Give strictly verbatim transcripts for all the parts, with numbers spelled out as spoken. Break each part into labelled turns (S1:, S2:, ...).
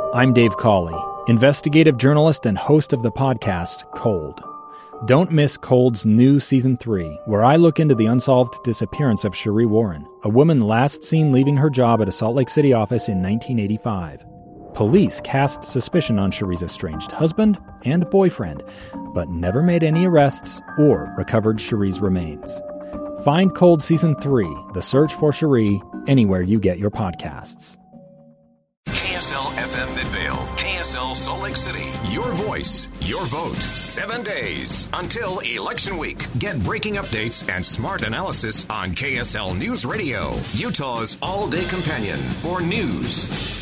S1: I'm Dave Cawley, investigative journalist and host of the podcast Cold. Don't miss Cold's new Season three, where I look into the unsolved disappearance of Sheree Warren, a woman last seen leaving her job at a Salt Lake City office in nineteen eighty-five. Police cast suspicion on Sheree's estranged husband and boyfriend, but never made any arrests or recovered Sheree's remains. Find Cold Season three, The Search for Sheree, anywhere you get your podcasts.
S2: K S L F M Midvale, K S L Salt Lake City. Your voice, your vote. Seven days until election week. Get breaking updates and smart analysis on K S L News Radio, Utah's all-day companion for news.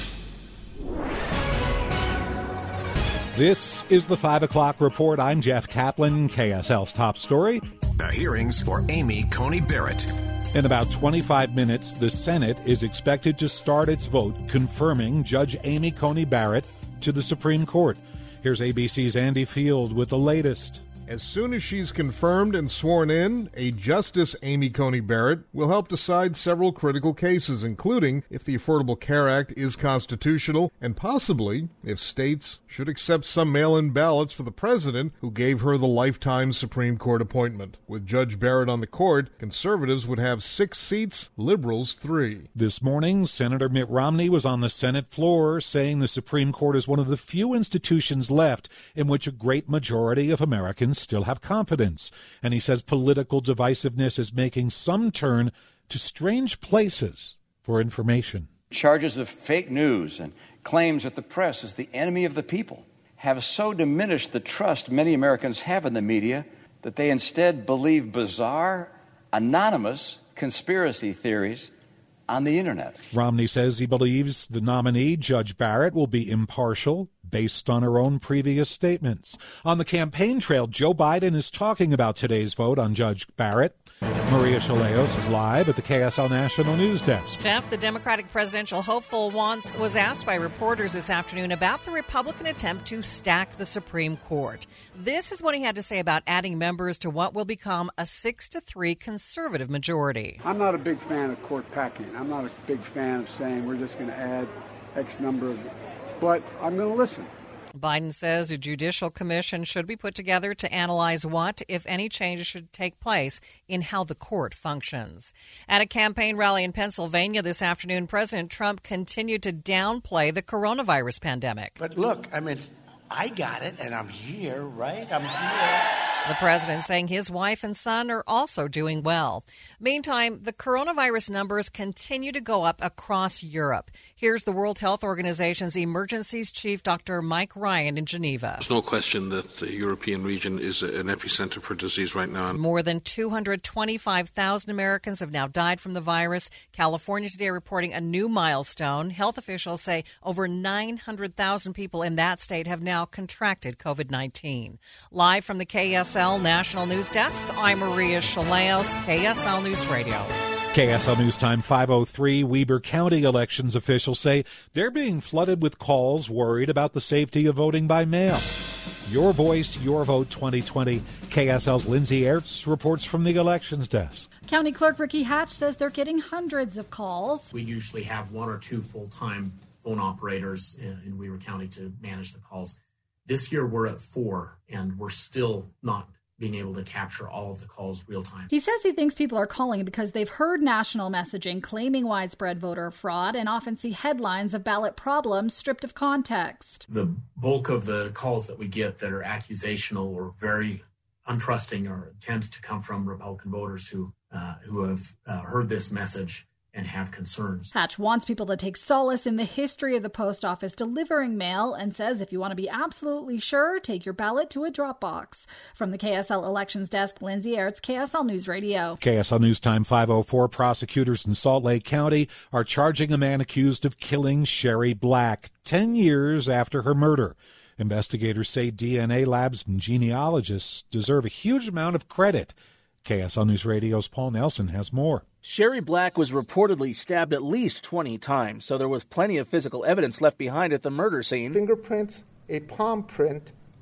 S3: This is the five o'clock report. I'm Jeff Kaplan, K S L's top story.
S2: The hearings for Amy Coney Barrett.
S3: In about twenty-five minutes, the Senate is expected to start its vote confirming Judge Amy Coney Barrett to the Supreme Court. Here's A B C's Andy Field with the latest.
S4: As soon as she's confirmed and sworn in, a Justice Amy Coney Barrett will help decide several critical cases, including if the Affordable Care Act is constitutional and possibly if states should accept some mail-in ballots for the president who gave her the lifetime Supreme Court appointment. With Judge Barrett on the court, conservatives would have six seats, liberals three.
S3: This morning, Senator Mitt Romney was on the Senate floor saying the Supreme Court is one of the few institutions left in which a great majority of Americans still have confidence. And he says political divisiveness is making some turn to strange places for information.
S5: Charges of fake news and claims that the press is the enemy of the people have so diminished the trust many Americans have in the media that they instead believe bizarre, anonymous conspiracy theories on the internet.
S3: Romney says he believes the nominee, Judge Barrett, will be impartial based on her own previous statements. On the campaign trail, Joe Biden is talking about today's vote on Judge Barrett. Maria Chaleos is live at the K S L National News Desk.
S6: Jeff, the Democratic presidential hopeful once was asked by reporters this afternoon about the Republican attempt to stack the Supreme Court. This is what he had to say about adding members to what will become a six to three conservative majority.
S7: I'm not a big fan of court packing. I'm not a big fan of saying we're just going to add X number of, but I'm going to listen.
S6: Biden says a judicial commission should be put together to analyze what, if any, changes should take place in how the court functions. At a campaign rally in Pennsylvania this afternoon, President Trump continued to downplay the coronavirus pandemic.
S8: But look, I mean, I got it, and I'm here, right? I'm here.
S6: The president saying his wife and son are also doing well. Meantime, the coronavirus numbers continue to go up across Europe. Here's the World Health Organization's emergencies chief, Doctor Mike Ryan, in Geneva.
S9: There's no question that the European region is an epicenter for disease right now.
S6: More than two hundred twenty-five thousand Americans have now died from the virus. California today reporting a new milestone. Health officials say over nine hundred thousand people in that state have now contracted covid nineteen. Live from the K S L National News Desk, I'm Maria Chaleos, K S L News Radio.
S3: K S L News Time five oh three. Weber County elections officials say they're being flooded with calls worried about the safety of voting by mail. Your voice, your vote twenty twenty. K S L's Lindsay Ertz reports from the elections desk.
S10: County Clerk Ricky Hatch says they're getting hundreds of calls.
S11: We usually have one or two full-time phone operators in, in Weber County to manage the calls. This year we're at four, and we're still not being able to capture all of the calls real time.
S10: He says he thinks people are calling because they've heard national messaging claiming widespread voter fraud and often see headlines of ballot problems stripped of context.
S11: The bulk of the calls that we get that are accusational or very untrusting or tend to come from Republican voters who uh, who have uh, heard this message and have concerns.
S10: Hatch wants people to take solace in the history of the post office delivering mail and says if you want to be absolutely sure, take your ballot to a drop box. From the K S L Elections Desk, Lindsay Ertz, K S L News Radio.
S3: K S L News Time five oh four. Prosecutors in Salt Lake County are charging a man accused of killing Sheree Black ten years after her murder. Investigators say D N A labs and genealogists deserve a huge amount of credit. K S L News Radio's Paul Nelson has more.
S12: Sheree Black was reportedly stabbed at least twenty times, so there was plenty of physical evidence left behind at the murder scene.
S13: Fingerprints, a palm print,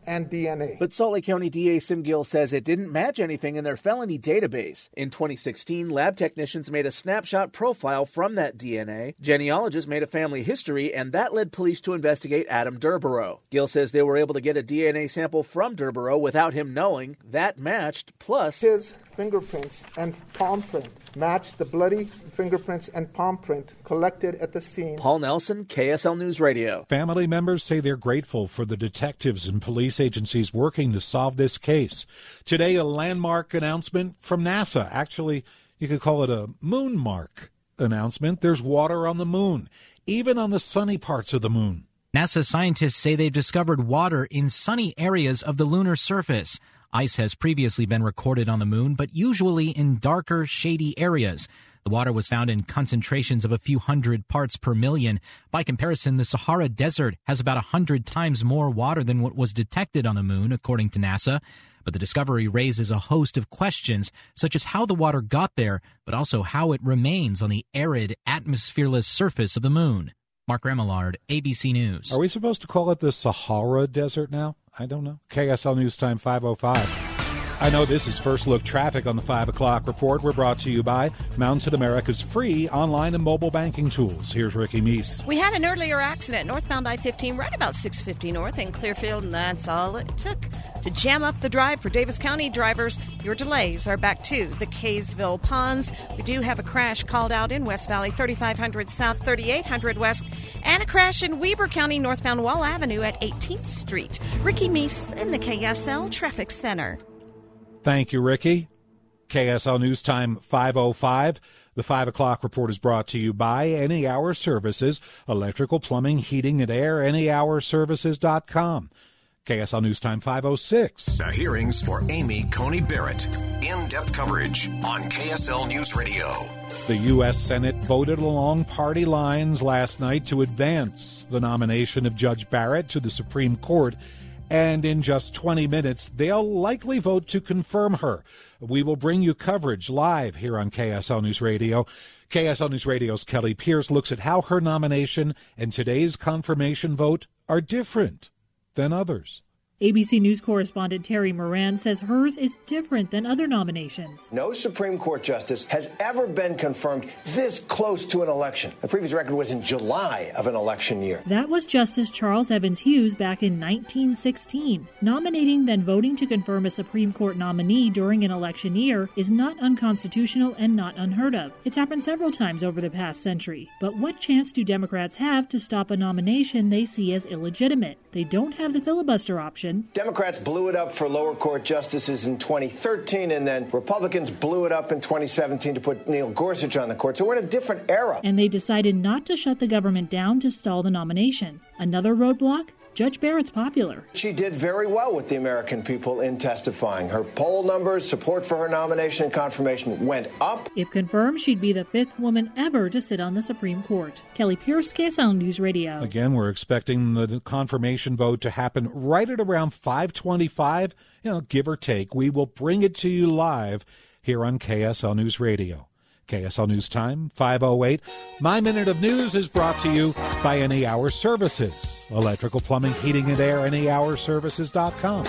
S13: and D N A.
S12: But Salt Lake County D A Sim Gill says it didn't match anything in their felony database. In twenty sixteen, lab technicians made a snapshot profile from that D N A. Genealogists made a family history, and that led police to investigate Adam Durborough. Gill says they were able to get a D N A sample from Durborough without him knowing. That matched, plus
S13: his fingerprints and palm print matched the bloody fingerprints and palm print collected at the scene.
S12: Paul Nelson, K S L News Radio.
S3: Family members say they're grateful for the detectives and police agencies working to solve this case. Today, a landmark announcement from NASA. Actually, you could call it a moon mark announcement. There's water on the moon, even on the sunny parts of the moon.
S14: NASA scientists say they've discovered water in sunny areas of the lunar surface. Ice has previously been recorded on the moon, but usually in darker, shady areas. The water was found in concentrations of a few hundred parts per million. By comparison, the Sahara Desert has about a hundred times more water than what was detected on the moon, according to NASA. But the discovery raises a host of questions, such as how the water got there, but also how it remains on the arid, atmosphereless surface of the moon. Mark Remillard, A B C News.
S3: Are we supposed to call it the Sahara Desert now? I don't know. K S L News Time five oh five. I know this is First Look Traffic on the five o'clock report. We're brought to you by Mountain America's free online and mobile banking tools. Here's Ricky Meese.
S15: We had an earlier accident northbound I fifteen right about six fifty north in Clearfield, and that's all it took to jam up the drive for Davis County drivers. Your delays are back to the Kaysville Ponds. We do have a crash called out in West Valley, thirty-five hundred south, thirty-eight hundred west, and a crash in Weber County northbound Wall Avenue at eighteenth Street. Ricky Meese in the K S L Traffic Center.
S3: Thank you, Ricky. K S L News Time five oh five. The five o'clock report is brought to you by Any Hour Services, electrical, plumbing, heating, and air, any hour services dot com. K S L News Time five oh six.
S2: The hearings for Amy Coney Barrett. In-depth coverage on K S L News Radio.
S3: The U S Senate voted along party lines last night to advance the nomination of Judge Barrett to the Supreme Court. And in just twenty minutes, they'll likely vote to confirm her. We will bring you coverage live here on K S L News Radio. K S L News Radio's Kelly Pierce looks at how her nomination and today's confirmation vote are different than others.
S16: A B C News correspondent Terry Moran says hers is different than other nominations.
S17: No Supreme Court justice has ever been confirmed this close to an election. The previous record was in July of an election year.
S16: That was Justice Charles Evans Hughes back in nineteen sixteen. Nominating, then voting to confirm a Supreme Court nominee during an election year is not unconstitutional and not unheard of. It's happened several times over the past century. But what chance do Democrats have to stop a nomination they see as illegitimate? They don't have the filibuster option.
S17: Democrats blew it up for lower court justices in twenty thirteen, and then Republicans blew it up in twenty seventeen to put Neil Gorsuch on the court. So we're in a different era.
S16: And they decided not to shut the government down to stall the nomination. Another roadblock? Judge Barrett's popular.
S17: She did very well with the American people in testifying. Her poll numbers, support for her nomination and confirmation went up.
S16: If confirmed, she'd be the fifth woman ever to sit on the Supreme Court. Kelly Pierce, K S L News Radio.
S3: Again, we're expecting the confirmation vote to happen right at around five twenty-five, you know, give or take. We will bring it to you live here on K S L News Radio. K S L News Time, five oh eight. My Minute of News is brought to you by Any Hour Services. Electrical, plumbing, heating, and air, any hour services dot com.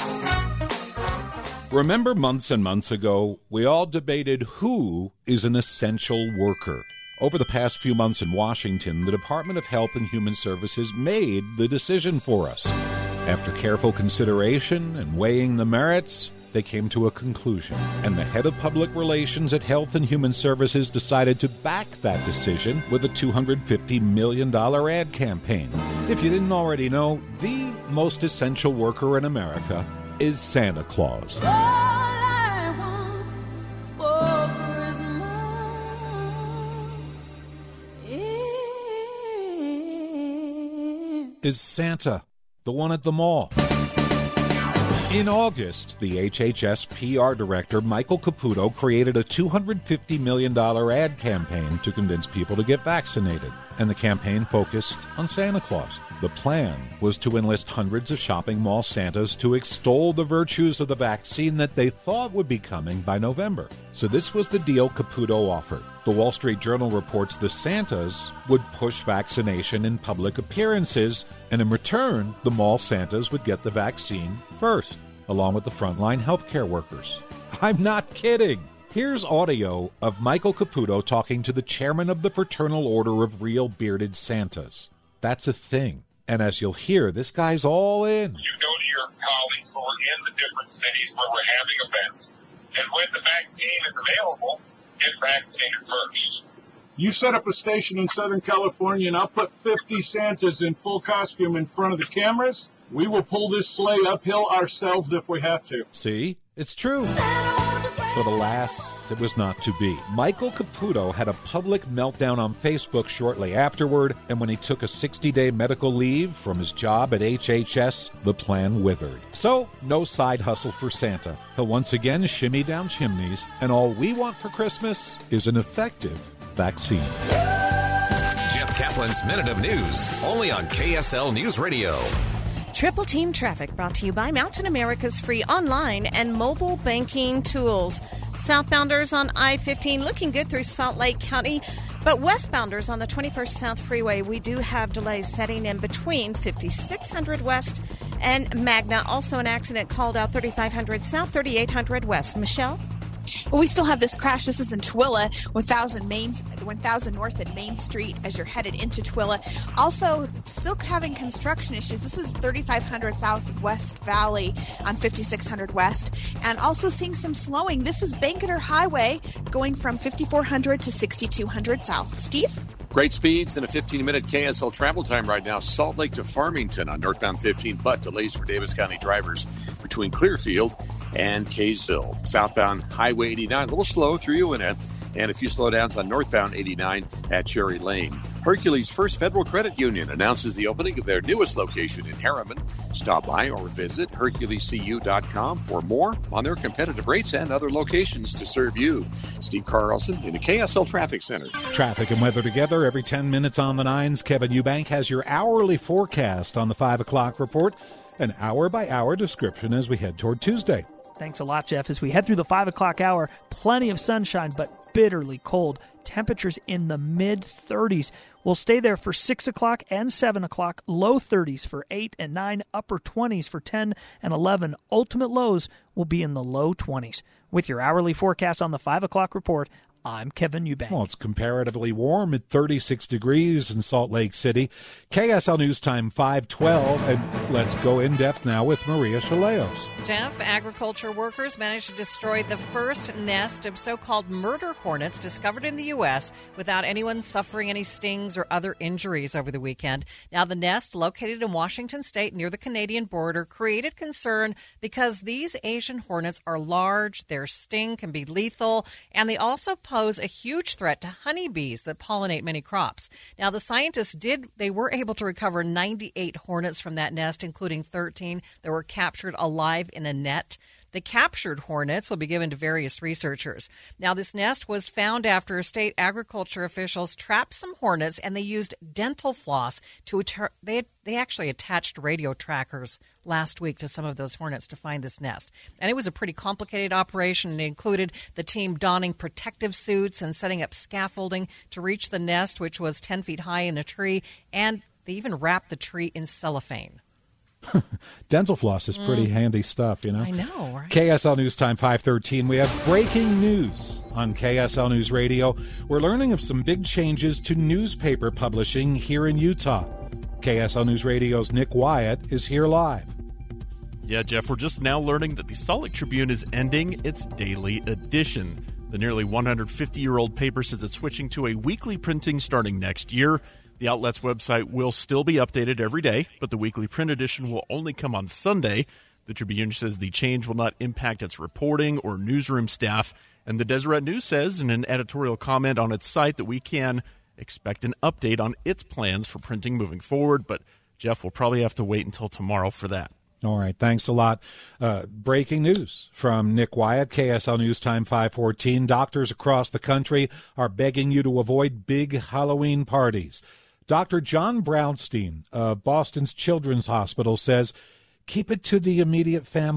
S3: Remember months and months ago, we all debated who is an essential worker. Over the past few months in Washington, the Department of Health and Human Services made the decision for us. After careful consideration and weighing the merits, they came to a conclusion, and the head of public relations at Health and Human Services decided to back that decision with a two hundred fifty million dollars ad campaign. If you didn't already know, the most essential worker in America is Santa Claus.
S18: All I want for Christmas
S3: is Santa, the one at the mall. In August, the H H S P R director, Michael Caputo, created a two hundred fifty million dollars ad campaign to convince people to get vaccinated, and the campaign focused on Santa Claus. The plan was to enlist hundreds of shopping mall Santas to extol the virtues of the vaccine that they thought would be coming by November. So this was the deal Caputo offered. The Wall Street Journal reports the Santas would push vaccination in public appearances, and in return, the mall Santas would get the vaccine first, along with the frontline healthcare workers. I'm not kidding. Here's audio of Michael Caputo talking to the chairman of the Fraternal Order of Real Bearded Santas. That's a thing. And as you'll hear, this guy's all in.
S19: You go to your colleagues who are in the different cities where we're having events, and when the vaccine is available, get vaccinated first.
S20: You set up a station in Southern California, and I'll put fifty Santas in full costume in front of the cameras. We will pull this sleigh uphill ourselves if we have to.
S3: See? It's true. But alas, it was not to be. Michael Caputo had a public meltdown on Facebook shortly afterward, and when he took a sixty-day medical leave from his job at H H S, the plan withered. So, no side hustle for Santa. He'll once again shimmy down chimneys, and all we want for Christmas is an effective vaccine.
S2: Jeff Kaplan's Minute of News, only on K S L News Radio.
S15: Triple Team Traffic brought to you by Mountain America's free online and mobile banking tools. Southbounders on I fifteen looking good through Salt Lake County, but westbounders on the twenty-first South Freeway, we do have delays setting in between fifty-six hundred West and Magna. Also an accident called out thirty-five hundred South, thirty-eight hundred West. Michelle?
S21: Well, we still have this crash. This is in Twilla, one thousand Main, one thousand North and Main Street as you're headed into Twilla. Also, still having construction issues. This is thirty-five hundred South West Valley on fifty-six hundred West. And also seeing some slowing. This is Banketer Highway going from fifty-four hundred to sixty-two hundred South. Steve?
S22: Great speeds and a fifteen-minute K S L travel time right now. Salt Lake to Farmington on northbound fifteen, but delays for Davis County drivers between Clearfield and Kaysville. Southbound Highway eighty-nine, a little slow through Uinta, and a few slowdowns on northbound eighty-nine at Cherry Lane. Hercules First Federal Credit Union announces the opening of their newest location in Harriman. Stop by or visit Hercules C U dot com for more on their competitive rates and other locations to serve you. Steve Carlson in the K S L Traffic Center.
S3: Traffic and weather together every ten minutes on the nines. Kevin Eubank has your hourly forecast on the five o'clock report. An hour-by-hour description as we head toward Tuesday.
S23: Thanks a lot, Jeff. As we head through the five o'clock hour, plenty of sunshine, but bitterly cold. Temperatures in the mid-thirties. We'll stay there for six o'clock and seven o'clock. Low thirties for eight and nine. Upper twenties for ten and eleven. Ultimate lows will be in the low twenties. With your hourly forecast on the five o'clock report, I'm Kevin Eubank.
S3: Well, it's comparatively warm at thirty-six degrees in Salt Lake City. K S L News Time five twelve, and let's go in depth now with Maria Chaleos.
S6: Jeff, agriculture workers managed to destroy the first nest of so-called murder hornets discovered in the U S without anyone suffering any stings or other injuries over the weekend. Now, the nest, located in Washington State near the Canadian border, created concern because these Asian hornets are large, their sting can be lethal, and they also pose pose a huge threat to honeybees that pollinate many crops. Now, the scientists did, they were able to recover ninety-eight hornets from that nest, including thirteen that were captured alive in a net. The captured hornets will be given to various researchers. Now, this nest was found after state agriculture officials trapped some hornets, and they used dental floss to att- they they actually attached radio trackers last week to some of those hornets to find this nest. And it was a pretty complicated operation. It included the team donning protective suits and setting up scaffolding to reach the nest, which was ten feet high in a tree, and they even wrapped the tree in cellophane.
S3: Dental floss is pretty mm. handy stuff, you know.
S6: I know, right?
S3: K S L News Time five thirteen. We have breaking news on K S L News Radio. We're learning of some big changes to newspaper publishing here in Utah. K S L News Radio's Nick Wyatt is here live.
S24: Yeah, Jeff, we're just now learning that the Salt Lake Tribune is ending its daily edition. The nearly one hundred fifty-year-old paper says it's switching to a weekly printing starting next year. The outlet's website will still be updated every day, but the weekly print edition will only come on Sunday. The Tribune says the change will not impact its reporting or newsroom staff. And the Deseret News says in an editorial comment on its site that we can expect an update on its plans for printing moving forward. But, Jeff, we'll probably have to wait until tomorrow for that.
S3: All right, thanks a lot. Uh, breaking news from Nick Wyatt, K S L News Time five fourteen. Doctors across the country are begging you to avoid big Halloween parties. Doctor John Brownstein of Boston's Children's Hospital says, keep it to the immediate family.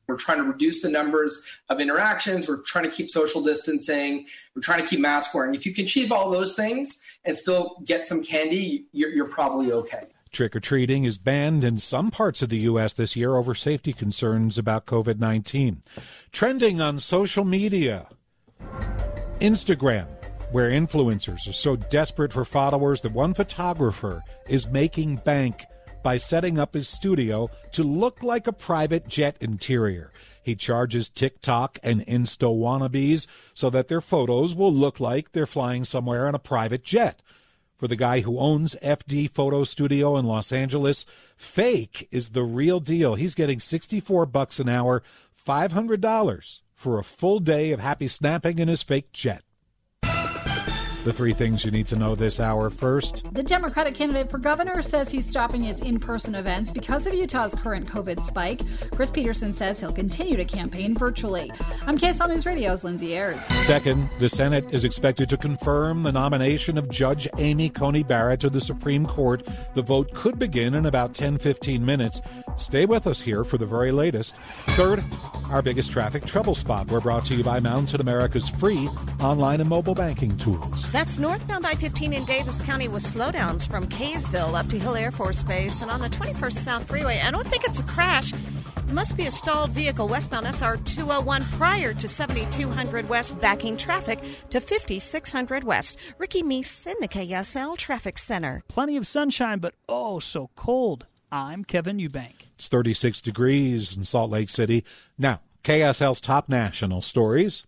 S1: We're trying to reduce the numbers of interactions. We're trying to keep social distancing. We're trying to keep mask wearing. If you can achieve all those things and still get some candy, you're, you're probably okay.
S3: Trick-or-treating is banned in some parts of the U S this year over safety concerns about covid nineteen. Trending on social media, Instagram, where influencers are so desperate for followers that one photographer is making bank by setting up his studio to look like a private jet interior. He charges TikTok and Insta wannabes so that their photos will look like they're flying somewhere in a private jet. For the guy who owns F D Photo Studio in Los Angeles, fake is the real deal. He's getting sixty-four bucks an hour, five hundred dollars for a full day of happy snapping in his fake jet. The three things you need to know this hour. First,
S10: the Democratic candidate for governor says he's stopping his in-person events because of Utah's current COVID spike. Chris Peterson says he'll continue to campaign virtually. I'm K S L News Radio's Lindsay Ayers.
S3: Second, the Senate is expected to confirm the nomination of Judge Amy Coney Barrett to the Supreme Court. The vote could begin in about ten to fifteen minutes. Stay with us here for the very latest. Third, our biggest traffic trouble spot. We're brought to you by Mountain America's free online and mobile banking tools.
S15: That's northbound I fifteen in Davis County with slowdowns from Kaysville up to Hill Air Force Base. And on the twenty-first South Freeway, I don't think it's a crash. It must be a stalled vehicle westbound S R two oh one prior to seventy-two hundred West, backing traffic to fifty-six hundred West. Ricky Meese in the K S L Traffic Center.
S23: Plenty of sunshine, but oh so cold. I'm Kevin Eubank.
S3: It's thirty-six degrees in Salt Lake City. Now, K S L's top national stories.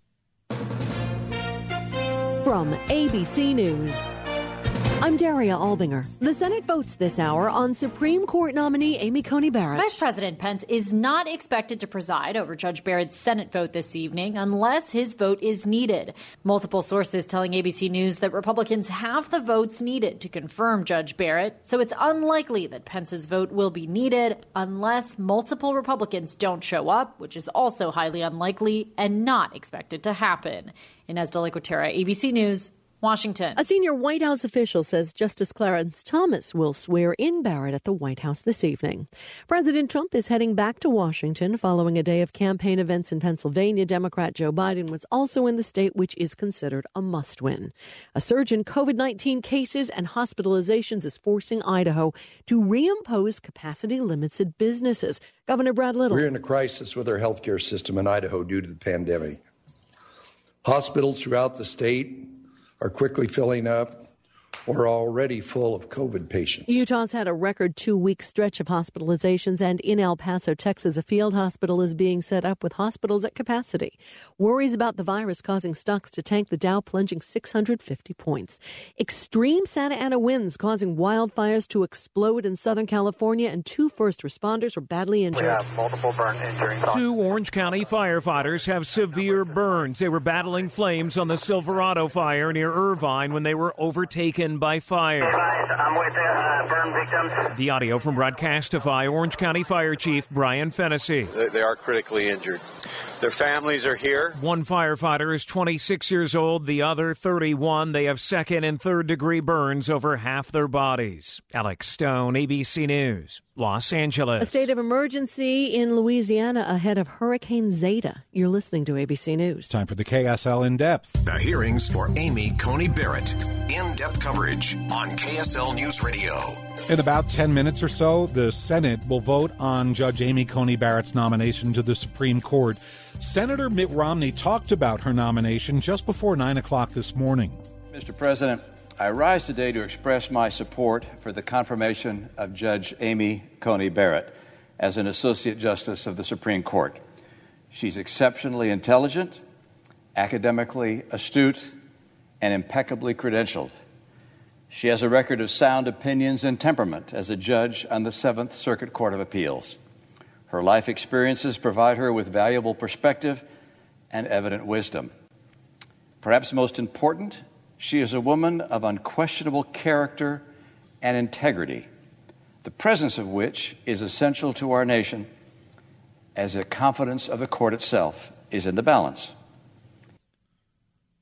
S4: From A B C News, I'm Daria Albinger. The Senate votes this hour on Supreme Court nominee Amy Coney Barrett.
S5: Vice President Pence is not expected to preside over Judge Barrett's Senate vote this evening unless his vote is needed. Multiple sources telling A B C News that Republicans have the votes needed to confirm Judge Barrett, so it's unlikely that Pence's vote will be needed unless multiple Republicans don't show up, which is also highly unlikely and not expected to happen. Inez de la Cuetara, A B C News, Washington.
S4: A senior White House official says Justice Clarence Thomas will swear in Barrett at the White House this evening. President Trump is heading back to Washington following a day of campaign events in Pennsylvania. Democrat Joe Biden was also in the state, which is considered a must-win. A surge in covid nineteen cases and hospitalizations is forcing Idaho to reimpose capacity limits at businesses. Governor Brad Little.
S7: We're in a crisis with our healthcare system in Idaho due to the pandemic. Hospitals throughout the state are quickly filling up or are already full of COVID patients.
S4: Utah's had a record two-week stretch of hospitalizations, and in El Paso, Texas, a field hospital is being set up with hospitals at capacity. Worries about the virus causing stocks to tank, the Dow plunging six hundred fifty points. Extreme Santa Ana winds causing wildfires to explode in Southern California, and two first responders were badly injured.
S25: We have multiple burn injuries.
S26: Two Orange County firefighters have severe burns. They were battling flames on the Silverado fire near Irvine when they were overtaken by fire.
S25: I'm with the uh, burn victims.
S26: The audio from Broadcastify Orange County Fire Chief Brian Fennessy.
S22: They, they are critically injured. Their families are here.
S26: One firefighter is twenty-six years old, the other thirty-one. They have second and third degree burns over half their bodies. Alex Stone, A B C News, Los Angeles.
S4: A state of emergency in Louisiana ahead of Hurricane Zeta. You're listening to A B C News.
S3: Time for the K S L In-Depth.
S2: The hearings for Amy Coney Barrett. In-depth coverage on K S L News Radio.
S3: In about ten minutes or so, the Senate will vote on Judge Amy Coney Barrett's nomination to the Supreme Court. Senator Mitt Romney talked about her nomination just before nine o'clock this morning.
S27: Mister President, I rise today to express my support for the confirmation of Judge Amy Coney Barrett as an Associate Justice of the Supreme Court. She's exceptionally intelligent, academically astute, and impeccably credentialed. She has a record of sound opinions and temperament as a judge on the Seventh Circuit Court of Appeals. Her life experiences provide her with valuable perspective and evident wisdom. Perhaps most important, she is a woman of unquestionable character and integrity, the presence of which is essential to our nation, as the confidence of the court itself is in the balance.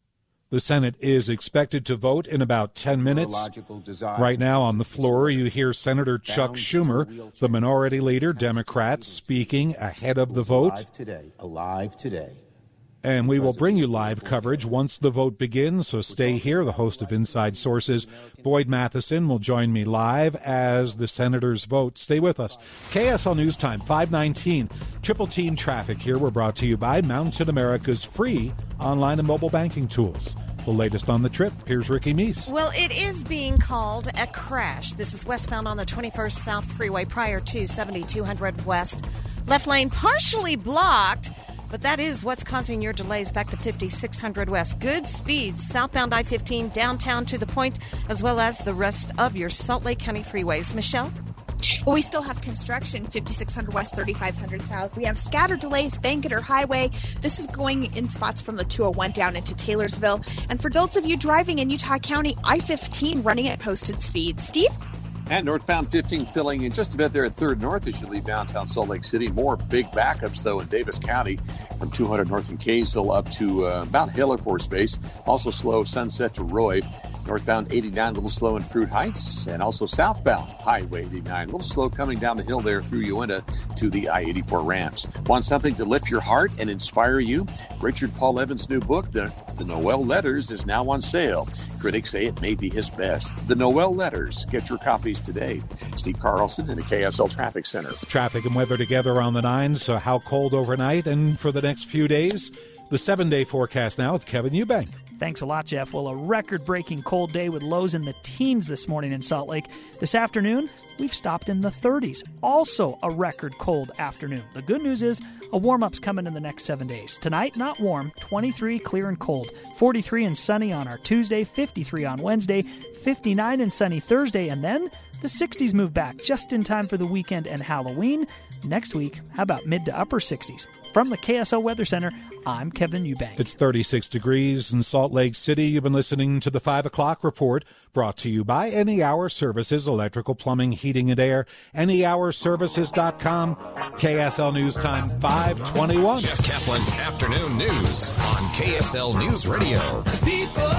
S3: The Senate is expected to vote in about ten minutes. Right now on the floor, you hear Senator Chuck Schumer, the minority leader, Democrat, speaking ahead of the vote.
S8: Alive today, alive today.
S3: And we will bring you live coverage once the vote begins, so stay here. The host of Inside Sources, Boyd Matheson, will join me live as the senators vote. Stay with us. K S L News Time, five nineteen. Triple Team Traffic here. We're brought to you by Mountain America's free online and mobile banking tools. The latest on the trip, here's Ricky Meese.
S15: Well, it is being called a crash. This is westbound on the twenty-first South Freeway prior to seventy-two hundred West. Left lane partially blocked, but that is what's causing your delays back to fifty-six hundred West. Good speeds southbound I fifteen downtown to the point, as well as the rest of your Salt Lake County freeways. Michelle?
S21: Well, we still have construction, fifty-six hundred West, thirty-five hundred South. We have scattered delays, Bangerter Highway. This is going in spots from the two oh one down into Taylorsville. And for those of you driving in Utah County, I fifteen running at posted speed. Steve?
S22: And northbound fifteen filling in just a bit there at third North as you leave downtown Salt Lake City. More big backups, though, in Davis County from two hundred North in Kaysville up to uh, about Hill Air Force Base. Also slow Sunset to Roy. Northbound eighty-nine, a little slow in Fruit Heights. And also southbound Highway eighty-nine, a little slow coming down the hill there through Uinta to the I eighty-four ramps. Want something to lift your heart and inspire you? Richard Paul Evans' new book, The, the Noel Letters, is now on sale. Critics say it may be his best. The Noel Letters. Get your copies today. Steve Carlson in the K S L Traffic Center.
S3: Traffic and weather together on the nines. So how cold overnight and for the next few days? The seven-day forecast now with Kevin Eubank.
S23: Thanks a lot, Jeff. Well, a record-breaking cold day with lows in the teens this morning in Salt Lake. This afternoon, we've stopped in the thirties. Also a record cold afternoon. The good news is a warm-up's coming in the next seven days. Tonight, not warm, twenty-three, clear and cold. forty-three and sunny on our Tuesday, fifty-three on Wednesday, fifty-nine and sunny Thursday, and then the sixties move back just in time for the weekend and Halloween. Next week, how about mid to upper sixties? From the K S L Weather Center, I'm Kevin Eubank.
S3: It's thirty-six degrees in Salt Lake City. You've been listening to the five o'clock report, brought to you by Any Hour Services, electrical, plumbing, heating, and air. any hour services dot com. K S L News Time, five twenty-one.
S2: Jeff Kaplan's Afternoon News on K S L News Radio.
S18: People,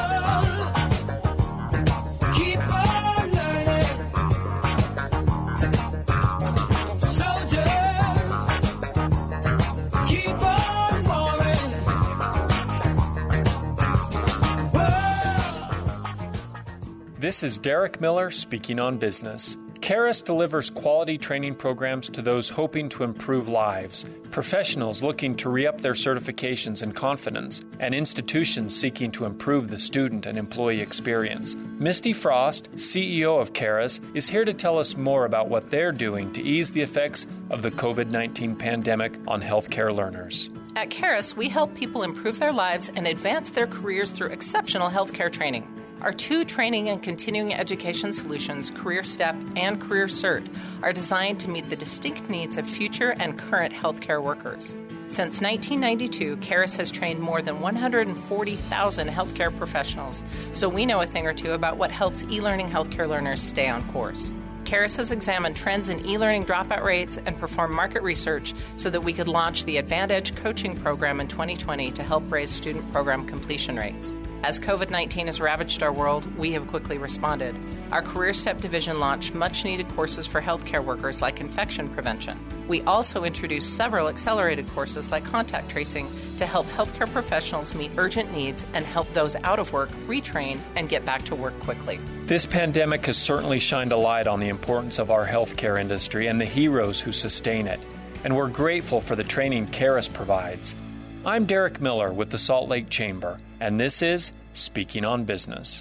S18: keep on learning. Soldiers, keep on moving.
S9: This is Derek Miller speaking on business. Caris delivers quality training programs to those hoping to improve lives, professionals looking to re-up their certifications and confidence, and institutions seeking to improve the student and employee experience. Misty Frost, C E O of Caris, is here to tell us more about what they're doing to ease the effects of the covid nineteen pandemic on healthcare learners.
S11: At Caris, we help people improve their lives and advance their careers through exceptional healthcare training. Our two training and continuing education solutions, Career Step and Career Cert, are designed to meet the distinct needs of future and current healthcare workers. Since nineteen ninety-two, Caris has trained more than one hundred forty thousand healthcare professionals, so we know a thing or two about what helps e-learning healthcare learners stay on course. Caris has examined trends in e-learning dropout rates and performed market research so that we could launch the AdvantEdge coaching program in twenty twenty to help raise student program completion rates. As covid nineteen has ravaged our world, we have quickly responded. Our Career Step division launched much-needed courses for healthcare workers like infection prevention. We also introduced several accelerated courses like contact tracing to help healthcare professionals meet urgent needs and help those out of work retrain and get back to work quickly.
S9: This pandemic has certainly shined a light on the importance of our healthcare industry and the heroes who sustain it, and we're grateful for the training Caris provides. I'm Derek Miller with the Salt Lake Chamber, and this is Speaking on Business.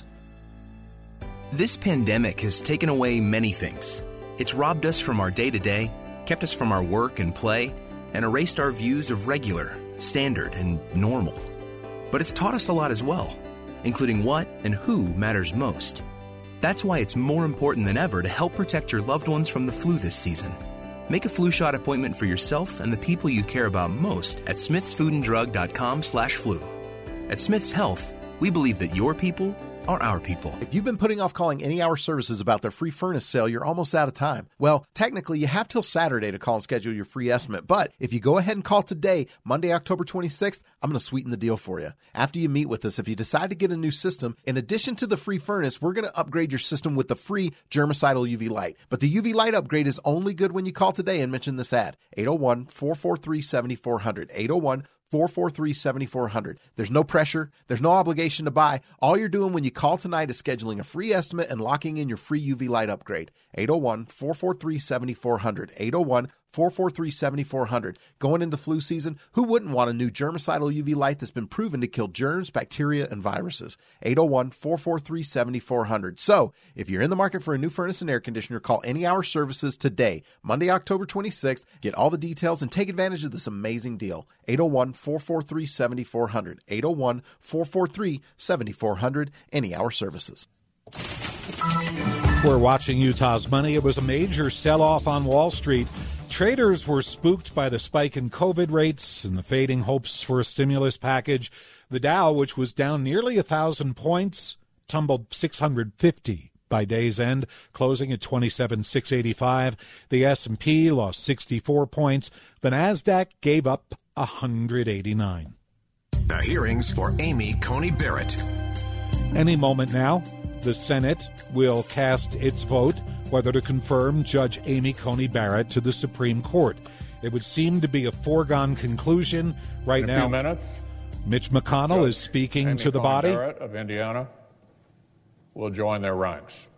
S12: This pandemic has taken away many things. It's robbed us from our day-to-day, kept us from our work and play, and erased our views of regular, standard, and normal. But it's taught us a lot as well, including what and who matters most. That's why it's more important than ever to help protect your loved ones from the flu this season. Make a flu shot appointment for yourself and the people you care about most at smiths food and drug dot com slash flu. At Smiths Health, we believe that your people are our people.
S6: If you've been putting off calling Any Hour Services about their free furnace sale, you're almost out of time. Well, technically, you have till Saturday to call and schedule your free estimate. But if you go ahead and call today, Monday, October twenty-sixth, I'm going to sweeten the deal for you. After you meet with us, if you decide to get a new system, in addition to the free furnace, we're going to upgrade your system with the free germicidal U V light. But the U V light upgrade is only good when you call today and mention this ad. eight oh one, four four three, seven four zero zero. eight oh one, four four three, seven four zero zero. There's no pressure. There's no obligation to buy. All you're doing when you call tonight is scheduling a free estimate and locking in your free U V light upgrade. eight oh one, four four three, seven four zero zero. eight oh one, four four three, seven four zero zero. Going into flu season, who wouldn't want a new germicidal U V light that's been proven to kill germs, bacteria, and viruses? eight oh one, four four three, seven four zero zero. So, if you're in the market for a new furnace and air conditioner, call Any Hour Services today, Monday, October twenty-sixth. Get all the details and take advantage of this amazing deal. eight oh one, four four three, seven four zero zero. eight oh one, four four three, seven four zero zero. Any Hour Services.
S3: We're watching Utah's money. It was a major sell-off on Wall Street. Traders were spooked by the spike in COVID rates and the fading hopes for a stimulus package. The Dow, which was down nearly one thousand points, tumbled six hundred fifty by day's end, closing at twenty-seven thousand six hundred eighty-five. The S and P lost sixty-four points. The Nasdaq gave up one hundred eighty-nine.
S2: The hearings for Amy Coney Barrett.
S3: Any moment now, the Senate will cast its vote whether to confirm Judge Amy Coney Barrett to the Supreme Court. It would seem to be a foregone conclusion right
S13: In a
S3: now.
S13: few minutes,
S3: Mitch McConnell
S13: Judge
S3: is speaking
S13: Amy
S3: to the
S13: Coney
S3: body.
S13: Barrett of Indiana will join their ranks.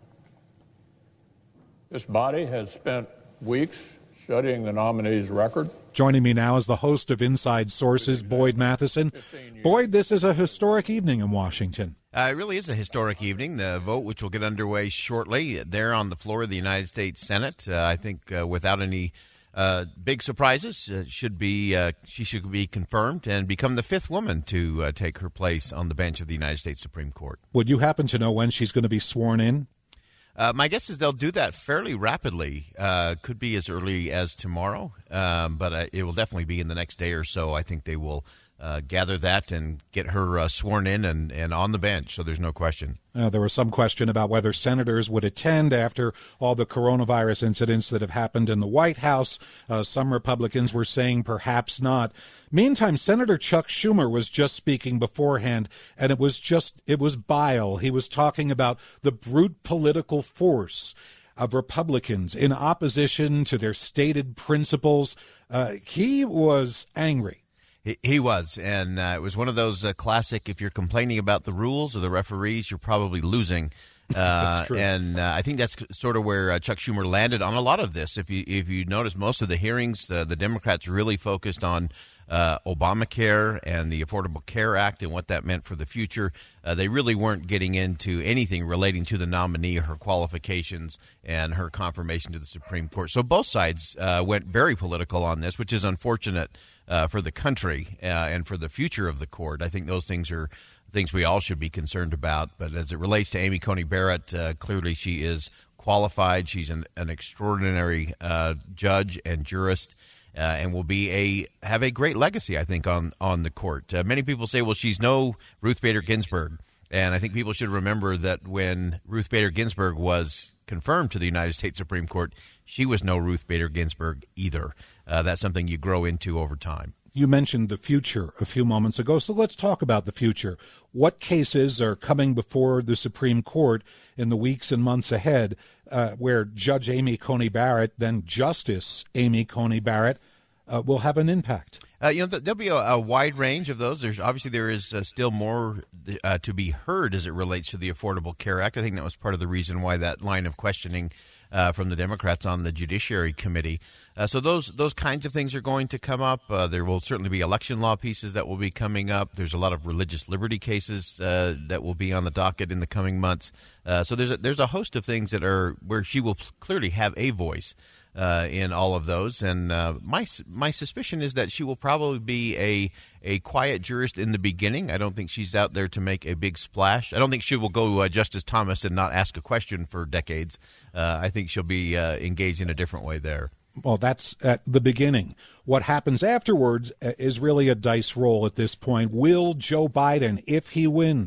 S13: This body has spent weeks studying the nominee's record.
S3: Joining me now is the host of Inside Sources, Boyd Matheson. Boyd, this is a historic evening in Washington.
S14: Uh, it really is a historic evening. The vote, which will get underway shortly, there on the floor of the United States Senate, uh, I think uh, without any uh, big surprises, uh, should be uh, she should be confirmed and become the fifth woman to uh, take her place on the bench of the United States Supreme Court.
S3: Would you happen to know when she's going to be sworn in?
S14: Uh, my guess is they'll do that fairly rapidly. Uh, could be as early as tomorrow, um, but uh, it will definitely be in the next day or so. I think they will uh, gather that and get her uh, sworn in and, and on the bench, so there's no question.
S3: Uh, there was some question about whether senators would attend after all the coronavirus incidents that have happened in the White House. Uh, some Republicans were saying perhaps not. Meantime, Senator Chuck Schumer was just speaking beforehand, and it was just, it was bile. He was talking about the brute political force of Republicans in opposition to their stated principles. Uh, he was angry.
S14: He, he was, and uh, it was one of those uh, classic, if you're complaining about the rules or the referees, you're probably losing. Uh, and uh, I think that's sort of where uh, Chuck Schumer landed on a lot of this. If you if you notice, most of the hearings, uh, the Democrats really focused on uh, Obamacare and the Affordable Care Act and what that meant for the future. Uh, they really weren't getting into anything relating to the nominee, her qualifications, and her confirmation to the Supreme Court. So both sides uh, went very political on this, which is unfortunate uh, for the country uh, and for the future of the court. I think those things are things we all should be concerned about. But as it relates to Amy Coney Barrett, uh, clearly she is qualified. She's an, an extraordinary uh, judge and jurist, uh, and will be a have a great legacy, I think, on on the court. Uh, many people say, well, she's no Ruth Bader Ginsburg, and I think people should remember that when Ruth Bader Ginsburg was confirmed to the United States Supreme Court, she was no Ruth Bader Ginsburg either. Uh, that's something you grow into over time.
S3: You mentioned the future a few moments ago, so let's talk about the future. What cases are coming before the Supreme Court in the weeks and months ahead uh, where Judge Amy Coney Barrett, then Justice Amy Coney Barrett, uh, will have an impact?
S14: Uh, you know, there'll be a, a wide range of those. There's obviously there is uh, still more uh, to be heard as it relates to the Affordable Care Act. I think that was part of the reason why that line of questioning uh, from the Democrats on the Judiciary Committee. Uh, so those those kinds of things are going to come up. Uh, there will certainly be election law pieces that will be coming up. There's a lot of religious liberty cases uh, that will be on the docket in the coming months. Uh, so there's a, there's a host of things that are where she will clearly have a voice Uh, in all of those, and uh, my my suspicion is that she will probably be a a quiet jurist in the beginning. I don't think she's out there to make a big splash. I don't think she will go uh, Justice Thomas and not ask a question for decades. Uh, I think she'll be uh, engaged in a different way there.
S3: Well, that's at the beginning. What happens afterwards is really a dice roll at this point. Will Joe Biden, if he wins,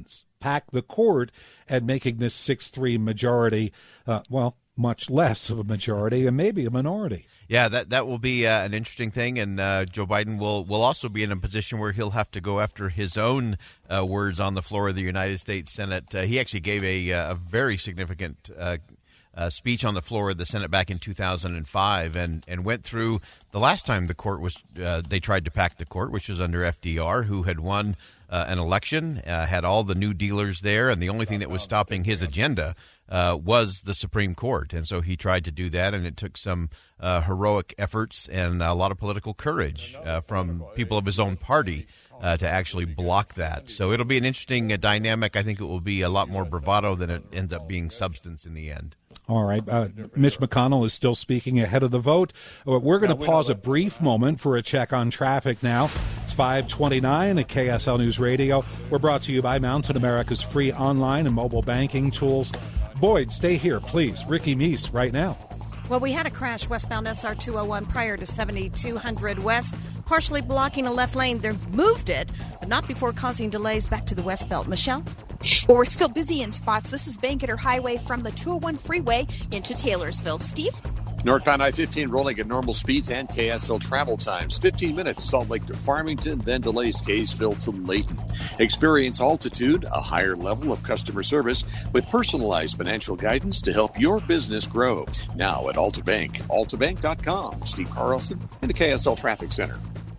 S3: pack the court and making this six three majority, uh, well, much less of a majority and maybe a minority.
S14: Yeah, that that will be uh, an interesting thing, and uh, Joe Biden will, will also be in a position where he'll have to go after his own uh, words on the floor of the United States Senate. Uh, he actually gave a, a very significant uh, uh, speech on the floor of the Senate back in two thousand five, and, and went through the last time the court was uh, they tried to pack the court, which was under F D R, who had won uh, an election, uh, had all the new dealers there, and the only thing that was stopping his agenda Uh, was the Supreme Court. And so he tried to do that, and it took some uh, heroic efforts and a lot of political courage uh, from people of his own party uh, to actually block that. So it'll be an interesting uh, dynamic. I think it will be a lot more bravado than it ends up being substance in the end.
S3: All right. Uh, Mitch McConnell is still speaking ahead of the vote. Uh, we're going to pause a brief moment for a check on traffic now. It's five twenty-nine at K S L News Radio. We're brought to you by Mountain America's free online and mobile banking tools. Boyd, stay here, please. Ricky Meese, right now.
S15: Well, we had a crash westbound S R two oh one prior to seventy-two hundred West, partially blocking a left lane. They've moved it, but not before causing delays back to the West Belt. Michelle?
S21: Well, we're still busy in spots. This is Banketer Highway from the two oh one freeway into Taylorsville. Steve?
S22: Northbound I fifteen rolling at normal speeds and K S L travel times. fifteen minutes Salt Lake to Farmington, then delays Kaysville to Layton. Experience Altitude, a higher level of customer service with personalized financial guidance to help your business grow. Now at Alta Bank, alta bank dot com. Steve Carlson in the K S L Traffic Center.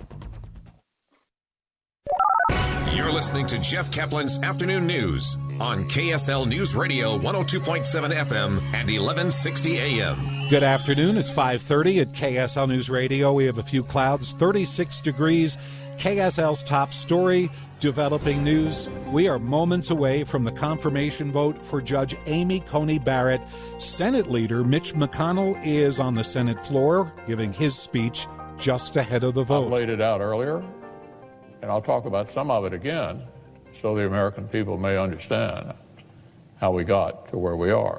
S2: You're listening to Jeff Kaplan's Afternoon News on K S L News Radio one oh two point seven F M and eleven sixty A M.
S3: Good afternoon. It's five thirty at K S L News Radio. We have a few clouds, thirty-six degrees. K S L's top story, developing news. We are moments away from the confirmation vote for Judge Amy Coney Barrett. Senate Leader Mitch McConnell is on the Senate floor giving his speech just ahead of the vote.
S13: I laid it out earlier, and I'll talk about some of it again so the American people may understand how we got to where we are.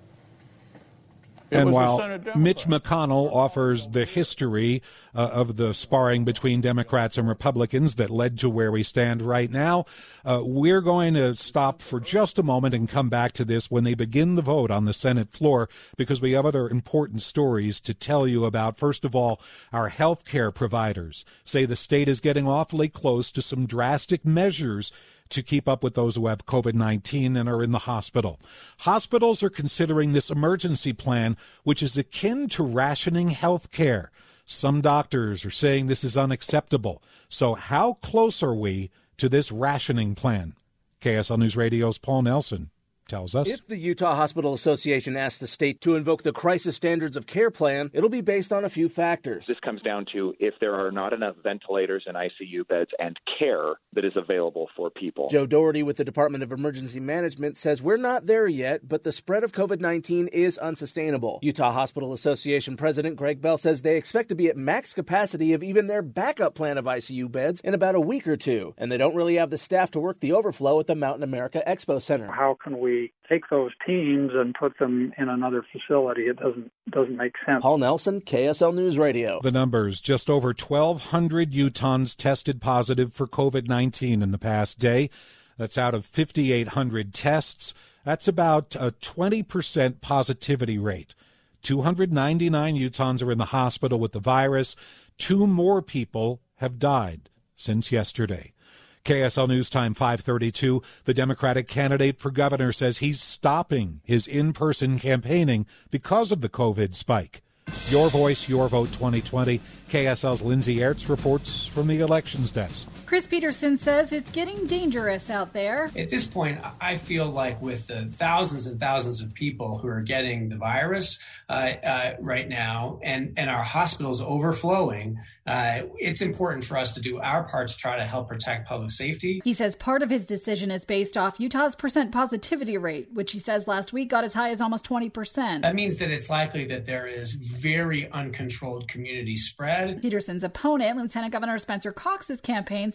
S13: It
S3: and while Mitch McConnell offers the history uh, of the sparring between Democrats and Republicans that led to where we stand right now, uh, we're going to stop for just a moment and come back to this when they begin the vote on the Senate floor, because we have other important stories to tell you about. First of all, our health care providers say the state is getting awfully close to some drastic measures to keep up with those who have COVID nineteen and are in the hospital. Hospitals are considering this emergency plan, which is akin to rationing health care. Some doctors are saying this is unacceptable. So how close are we to this rationing plan? K S L News Radio's Paul Nelson tells us.
S1: If the Utah Hospital Association asks the state to invoke the Crisis Standards of Care plan, it'll be based on a few factors.
S10: This comes down to if there are not enough ventilators and I C U beds and care that is available for people.
S1: Joe Doherty with the Department of Emergency Management says we're not there yet, but the spread of COVID nineteen is unsustainable. Utah Hospital Association President Greg Bell says they expect to be at max capacity of even their backup plan of I C U beds in about a week or two, and they don't really have the staff to work the overflow at the Mountain America Expo Center.
S16: How can we take those teams and put them in another facility? It doesn't doesn't make sense.
S1: Paul Nelson, K S L News Radio.
S3: The numbers: just over twelve hundred Utahns tested positive for COVID nineteen in the past day. That's out of fifty-eight hundred tests. That's about a twenty percent positivity rate. two hundred ninety-nine Utahns are in the hospital with the virus. Two more people have died since yesterday. K S L News Time five thirty-two. The Democratic candidate for governor says he's stopping his in-person campaigning because of the COVID spike. Your Voice, Your Vote twenty twenty. K S L's Lindsay Ertz reports from the elections desk.
S17: Chris Peterson says it's getting dangerous out there.
S19: At this point, I feel like with the thousands and thousands of people who are getting the virus uh, uh, right now and, and our hospitals overflowing, uh, it's important for us to do our part to try to help protect public safety.
S17: He says part of his decision is based off Utah's percent positivity rate, which he says last week got as high as almost twenty percent.
S19: That means that it's likely that there is very uncontrolled community spread.
S17: Peterson's opponent, Lieutenant Governor Spencer Cox's campaign,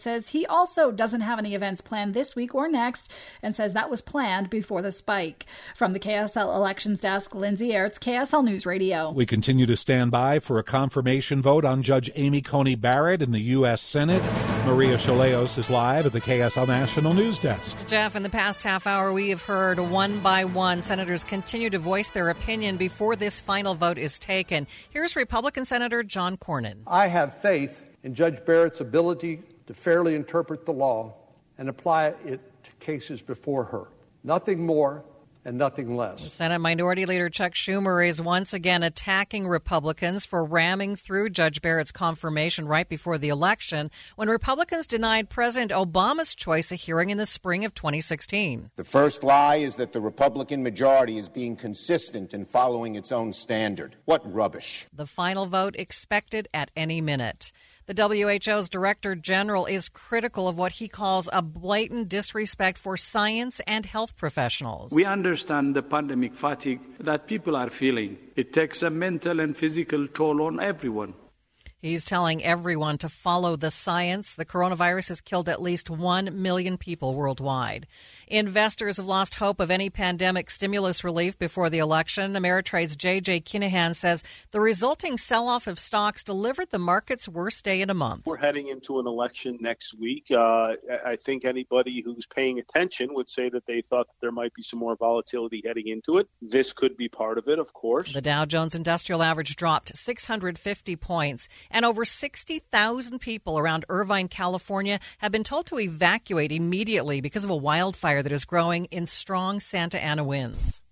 S17: says he also doesn't have any events planned this week or next and says that was planned before the spike. From the K S L Elections Desk, Lindsay Ertz, K S L News Radio.
S3: We continue to stand by for a confirmation vote on Judge Amy Coney Barrett in the U S Senate. Maria Chaleos is live at the K S L National News Desk.
S4: Jeff, in the past half hour, we have heard one by one senators continue to voice their opinion before this final vote is taken. Here's Republican Senator John Cornyn.
S5: I have faith in Judge Barrett's ability to fairly interpret the law and apply it to cases before her. Nothing more and nothing less.
S4: Senate Minority Leader Chuck Schumer is once again attacking Republicans for ramming through Judge Barrett's confirmation right before the election when Republicans denied President Obama's choice a hearing in the spring of twenty sixteen.
S7: The first lie is that the Republican majority is being consistent in following its own standard. What rubbish.
S4: The final vote expected at any minute. The W H O's Director General is critical of what he calls a blatant disrespect for science and health professionals.
S20: We understand the pandemic fatigue that people are feeling. It takes a mental and physical toll on everyone.
S4: He's telling everyone to follow the science. The coronavirus has killed at least one million people worldwide. Investors have lost hope of any pandemic stimulus relief before the election. Ameritrade's J J Kinahan says the resulting sell-off of stocks delivered the market's worst day in a month.
S24: We're heading into an election next week. Uh, I think anybody who's paying attention would say that they thought that there might be some more volatility heading into it. This could be part of it, of course.
S4: The Dow Jones Industrial Average dropped six hundred fifty points. And over sixty thousand people around Irvine, California, have been told to evacuate immediately because of a wildfire that is growing in strong Santa Ana winds.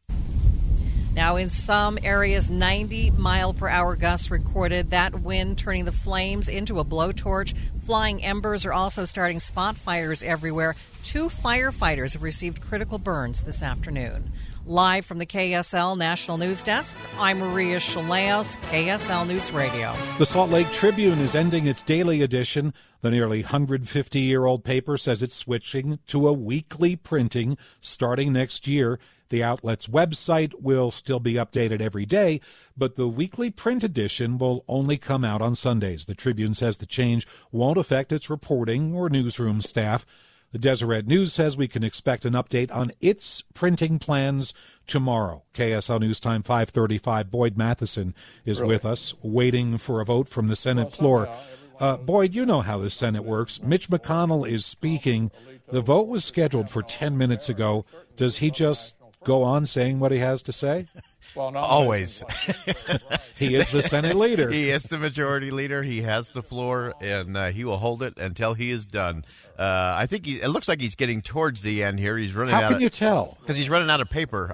S4: Now, in some areas, ninety mile per hour gusts recorded. That wind turning the flames into a blowtorch. Flying embers are also starting spot fires everywhere. Two firefighters have received critical burns this afternoon. Live from the K S L National News Desk, I'm Maria Chaleos, K S L News Radio.
S3: The Salt Lake Tribune is ending its daily edition. The nearly one hundred fifty-year-old paper says it's switching to a weekly printing starting next year. The outlet's website will still be updated every day, but the weekly print edition will only come out on Sundays. The Tribune says the change won't affect its reporting or newsroom staff. The Deseret News says we can expect an update on its printing plans tomorrow. K S L News Time five thirty-five. Boyd Matheson is really? with us, waiting for a vote from the Senate well, floor. Uh, Boyd, you know how the Senate works. Mitch McConnell is speaking. The vote was scheduled for ten minutes ago. Does he just go on saying what he has to say?
S14: Well, always.
S3: He is the Senate leader.
S14: He is the majority leader. He has the floor, and uh, he will hold it until he is done. Uh, I think he, it looks like he's getting towards the end here. He's running
S3: How
S14: out.
S3: How can
S14: of,
S3: you tell?
S14: Because he's running out of paper.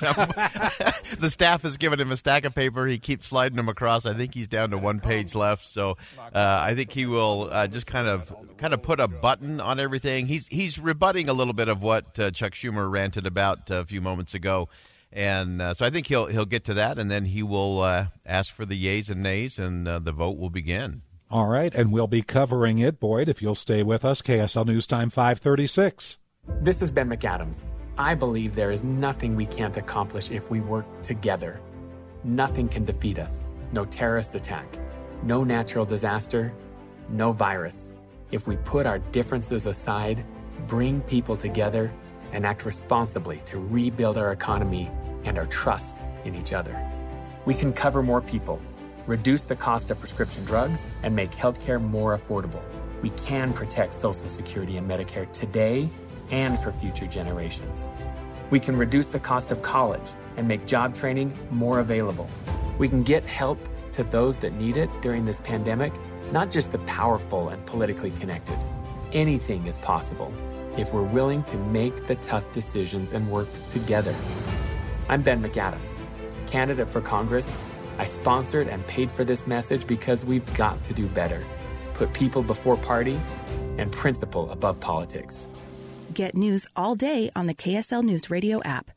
S14: The staff has given him a stack of paper. He keeps sliding them across. I think he's down to one page left. So uh, I think he will uh, just kind of kind of put a button on everything. He's he's rebutting a little bit of what uh, Chuck Schumer ranted about a few moments ago. And uh, so I think he'll he'll get to that, and then he will uh, ask for the yeas and nays, and uh, the vote will begin.
S3: All right, and we'll be covering it, Boyd, if you'll stay with us. K S L News Time five thirty-six.
S25: This is Ben McAdams. I believe there is nothing we can't accomplish if we work together. Nothing can defeat us. No terrorist attack, no natural disaster, no virus. If we put our differences aside, bring people together, and act responsibly to rebuild our economy and our trust in each other. We can cover more people, reduce the cost of prescription drugs, and make healthcare more affordable. We can protect Social Security and Medicare today and for future generations. We can reduce the cost of college and make job training more available. We can get help to those that need it during this pandemic, not just the powerful and politically connected. Anything is possible if we're willing to make the tough decisions and work together. I'm Ben McAdams, candidate for Congress. I sponsored and paid for this message because we've got to do better. Put people before party and principle above politics.
S26: Get news all day on the K S L News Radio app,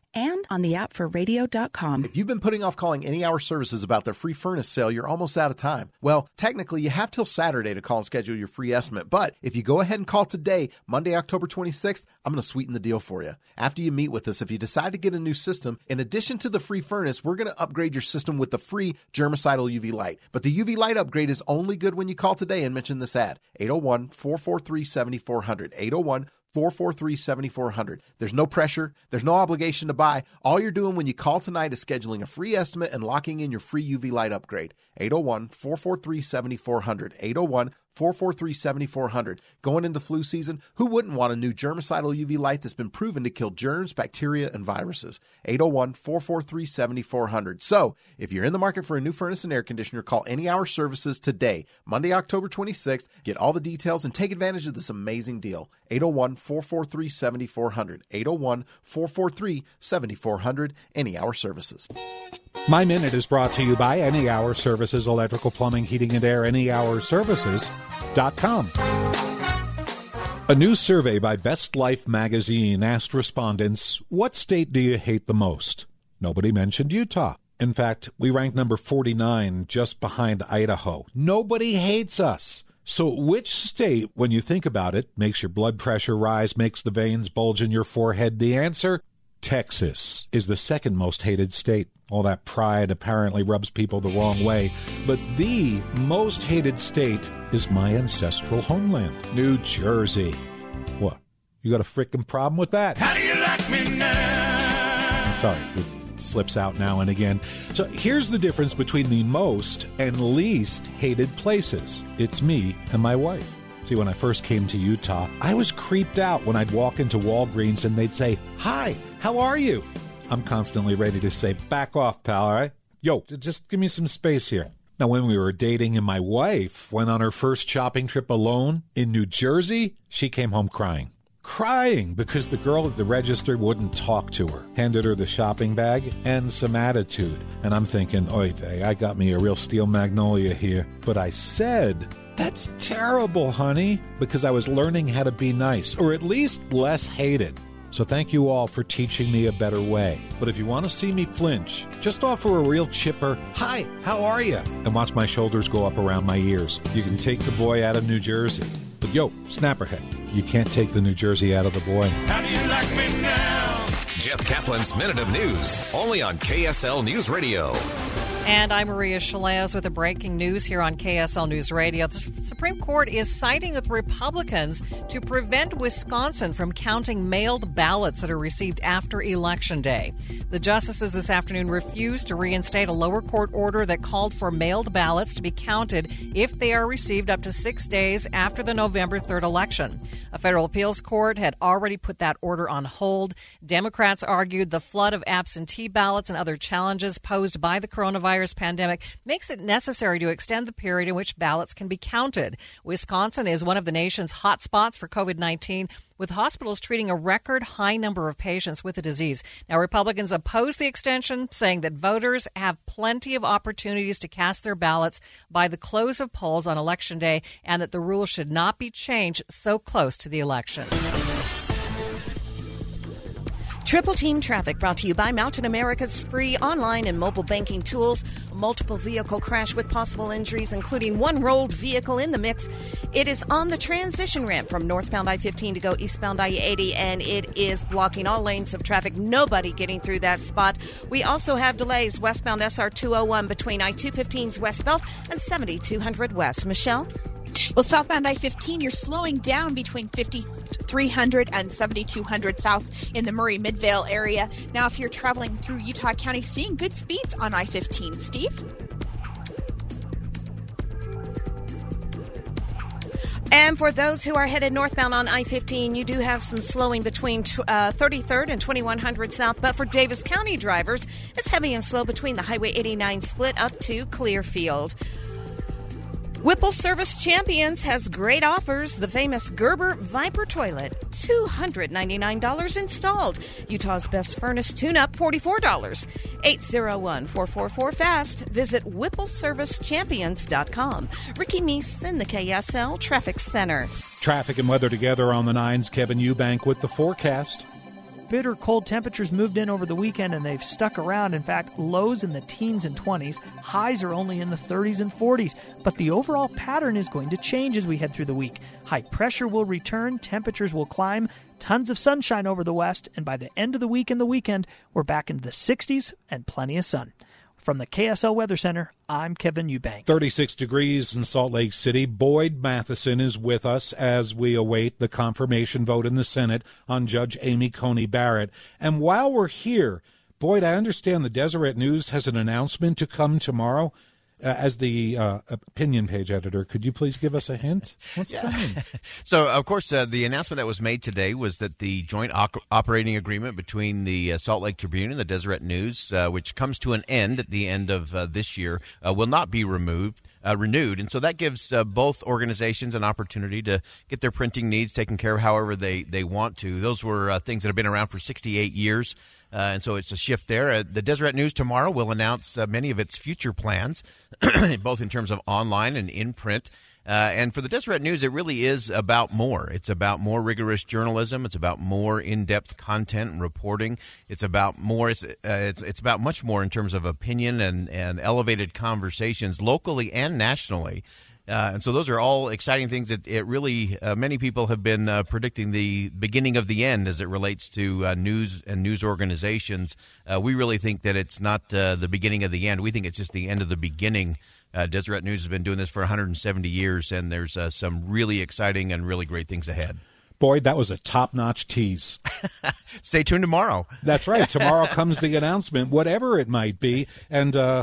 S8: and on the app for radio dot com.
S6: If you've been putting off calling Any Hour Services about their free furnace sale, you're almost out of time. Well, technically, you have till Saturday to call and schedule your free estimate. But if you go ahead and call today, Monday, October twenty-sixth, I'm going to sweeten the deal for you. After you meet with us, if you decide to get a new system, in addition to the free furnace, we're going to upgrade your system with the free germicidal U V light. But the U V light upgrade is only good when you call today and mention this ad. eight oh one, four four three, seven four zero zero. eight oh one, four four three, seven four zero zero. There's no pressure. There's no obligation to buy. All you're doing when you call tonight is scheduling a free estimate and locking in your free U V light upgrade. eight oh one, four four three, seven four zero zero. eight oh one, four four three, seven four zero zero. Going into flu season, who wouldn't want a new germicidal U V light that's been proven to kill germs, bacteria, and viruses? eight oh one, four four three, seven four zero zero. So, if you're in the market for a new furnace and air conditioner, call Any Hour Services today, Monday, October twenty-sixth. Get all the details and take advantage of this amazing deal. eight oh one, four four three, seven four zero zero. eight oh one, four four three, seven four zero zero. Any Hour Services.
S3: My Minute is brought to you by Any Hour Services, electrical, plumbing, heating, and air, any hour services dot com. A new survey by Best Life magazine asked respondents, what state do you hate the most? Nobody mentioned Utah. In fact, we ranked number forty-nine, just behind Idaho. Nobody hates us. So which state, when you think about it, makes your blood pressure rise, makes the veins bulge in your forehead? The answer? Texas is the second most hated state. All that pride apparently rubs people the wrong way. But the most hated state is my ancestral homeland, New Jersey. What? You got a frickin' problem with that? How do you like me now? I'm sorry, it slips out now and again. So here's the difference between the most and least hated places. It's me and my wife. See, when I first came to Utah, I was creeped out when I'd walk into Walgreens and they'd say, hi, how are you? I'm constantly ready to say, back off, pal, all right? Yo, just give me some space here. Now, when we were dating and my wife went on her first shopping trip alone in New Jersey, she came home crying. Crying because the girl at the register wouldn't talk to her. Handed her the shopping bag and some attitude. And I'm thinking, oy vey, I got me a real steel magnolia here. But I said, that's terrible, honey, because I was learning how to be nice, or at least less hated. So thank you all for teaching me a better way. But if you want to see me flinch, just offer a real chipper, hi, how are you? And watch my shoulders go up around my ears. You can take the boy out of New Jersey. But yo, Snapperhead, you can't take the New Jersey out of the boy.
S2: How do you like me now? Jeff Kaplan's Minute of News, only on K S L News Radio.
S4: And I'm Maria Shalaz with the breaking news here on K S L News Radio. The Supreme Court is siding with Republicans to prevent Wisconsin from counting mailed ballots that are received after Election Day. The justices this afternoon refused to reinstate a lower court order that called for mailed ballots to be counted if they are received up to six days after the November third election. A federal appeals court had already put that order on hold. Democrats argued the flood of absentee ballots and other challenges posed by the coronavirus pandemic makes it necessary to extend the period in which ballots can be counted. Wisconsin is one of the nation's hot spots for COVID nineteen, with hospitals treating a record high number of patients with the disease. Now, Republicans oppose the extension, saying that voters have plenty of opportunities to cast their ballots by the close of polls on Election Day, and that the rules should not be changed so close to the election.
S15: Triple Team Traffic brought to you by Mountain America's free online and mobile banking tools. A multiple vehicle crash with possible injuries, including one rolled vehicle in the mix. It is on the transition ramp from northbound I fifteen to go eastbound I eighty, and it is blocking all lanes of traffic. Nobody getting through that spot. We also have delays westbound S R two oh one between I two fifteen's West Belt and seventy-two hundred West. Michelle?
S21: Well, southbound I fifteen, you're slowing down between fifty-three hundred and seventy-two hundred south in the Murray-Midvale area. Now, if you're traveling through Utah County, seeing good speeds on I fifteen. Steve?
S15: And for those who are headed northbound on I fifteen, you do have some slowing between uh, thirty-third and twenty-one hundred south. But for Davis County drivers, it's heavy and slow between the Highway eighty-nine split up to Clearfield. Whipple Service Champions has great offers. The famous Gerber Viper toilet, two hundred ninety-nine dollars installed. Utah's best furnace tune-up, forty-four dollars. eight oh one, four four four, FAST. Visit whipple service champions dot com. Ricky Meese in the K S L Traffic Center.
S3: Traffic and weather together on the nines. Kevin Eubank with the forecast.
S9: bitter cold temperatures moved in over the weekend, and they've stuck around. In fact, lows in the teens and twenties. Highs are only in the thirties and forties. But the overall pattern is going to change as we head through the week. High pressure will return, temperatures will climb, tons of sunshine over the west, and by the end of the week and the weekend, we're back into the sixties and plenty of sun. From the K S L Weather Center, I'm Kevin Eubank.
S3: thirty-six degrees in Salt Lake City. Boyd Matheson is with us as we await the confirmation vote in the Senate on Judge Amy Coney Barrett. And while we're here, Boyd, I understand the Deseret News has an announcement to come tomorrow. Uh, as the uh, opinion page editor, could you please give us a hint? What's
S14: yeah.
S3: coming?
S14: So, of course, uh, the announcement that was made today was that the joint op- operating agreement between the uh, Salt Lake Tribune and the Deseret News, uh, which comes to an end at the end of uh, this year, uh, will not be removed. Uh, renewed. And so that gives uh, both organizations an opportunity to get their printing needs taken care of however they, they want to. Those were uh, things that have been around for sixty-eight years. Uh, and so it's a shift there. Uh, the Deseret News tomorrow will announce uh, many of its future plans, both in terms of online and in print. Uh, and for the Deseret News, it really is about more. It's about more rigorous journalism. It's about more in-depth content and reporting. It's about more. It's uh, it's, it's about much more in terms of opinion and, and elevated conversations locally and nationally. Uh, and so those are all exciting things that it really uh, many people have been uh, predicting the beginning of the end as it relates to uh, news and news organizations. Uh, we really think that it's not uh, the beginning of the end. We think it's just the end of the beginning. Uh, Deseret News has been doing this for one hundred seventy years, and there's uh, some really exciting and really great things ahead.
S3: Boyd, that was a top-notch tease.
S14: Stay tuned tomorrow.
S3: That's right. Tomorrow comes the announcement, whatever it might be. And uh,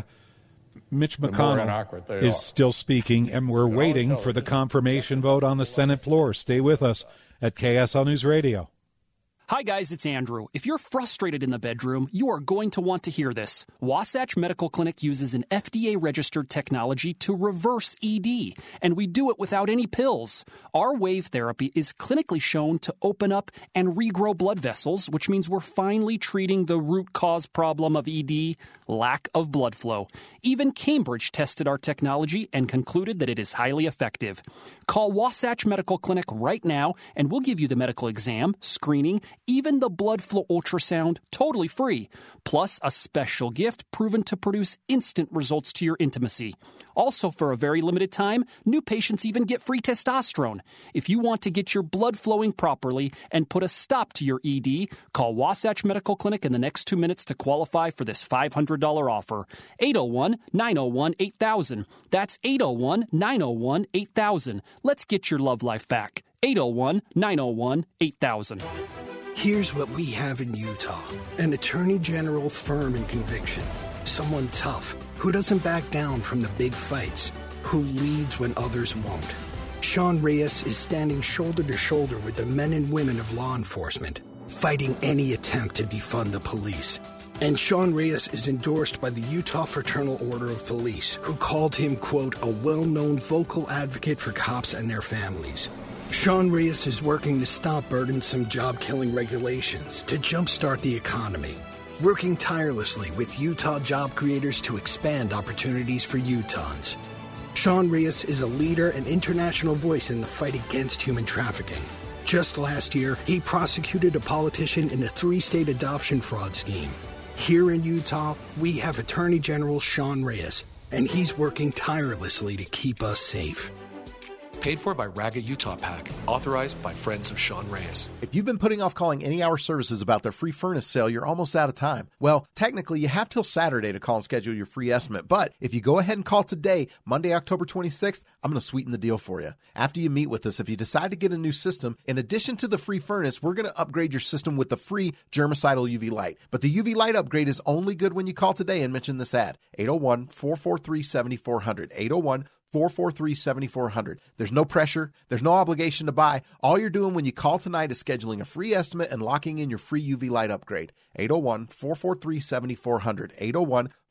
S3: Mitch McConnell is
S13: are.
S3: still speaking, and we're waiting for the confirmation vote on the Senate floor. Stay with us at K S L News Radio.
S11: Hi guys, it's Andrew. If you're frustrated in the bedroom, you are going to want to hear this. Wasatch Medical Clinic uses an F D A-registered technology to reverse E D, and we do it without any pills. Our wave therapy is clinically shown to open up and regrow blood vessels, which means we're finally treating the root cause problem of E D, lack of blood flow. Even Cambridge tested our technology and concluded that it is highly effective. Call Wasatch Medical Clinic right now, and we'll give you the medical exam, screening, even the blood flow ultrasound, totally free. Plus, a special gift proven to produce instant results to your intimacy. Also, for a very limited time, new patients even get free testosterone. If you want to get your blood flowing properly and put a stop to your E D, call Wasatch Medical Clinic in the next two minutes to qualify for this five hundred dollars offer. eight oh one, nine oh one, eight thousand. That's eight oh one, nine oh one, eight thousand. Let's get your love life back. eight oh one, nine oh one, eight thousand.
S12: Here's what we have in Utah. An attorney general firm in conviction. Someone tough, who doesn't back down from the big fights, who leads when others won't. Sean Reyes is standing shoulder to shoulder with the men and women of law enforcement, fighting any attempt to defund the police. And Sean Reyes is endorsed by the Utah Fraternal Order of Police, who called him, quote, a well-known vocal advocate for cops and their families. Sean Reyes is working to stop burdensome job-killing regulations, to jumpstart the economy, working tirelessly with Utah job creators to expand opportunities for Utahns. Sean Reyes is a leader and international voice in the fight against human trafficking. Just last year, he prosecuted a politician in a three-state adoption fraud scheme. Here in Utah, we have Attorney General Sean Reyes, and he's working tirelessly to keep us safe.
S18: Paid for by Raga Utah PAC. Authorized by Friends of Sean Reyes.
S6: If you've been putting off calling Any Hour Services about their free furnace sale, you're almost out of time. Well, technically, you have till Saturday to call and schedule your free estimate. But if you go ahead and call today, Monday, October twenty-sixth, I'm going to sweeten the deal for you. After you meet with us, if you decide to get a new system, in addition to the free furnace, we're going to upgrade your system with the free germicidal U V light. But the U V light upgrade is only good when you call today and mention this ad. eight oh one, four four three, seven four zero zero. eight oh one, four four three, seven four zero zero. There's no pressure. There's no obligation to buy. All you're doing when you call tonight is scheduling a free estimate and locking in your free U V light upgrade. eight oh one, four four three, seven four zero zero. eight oh one,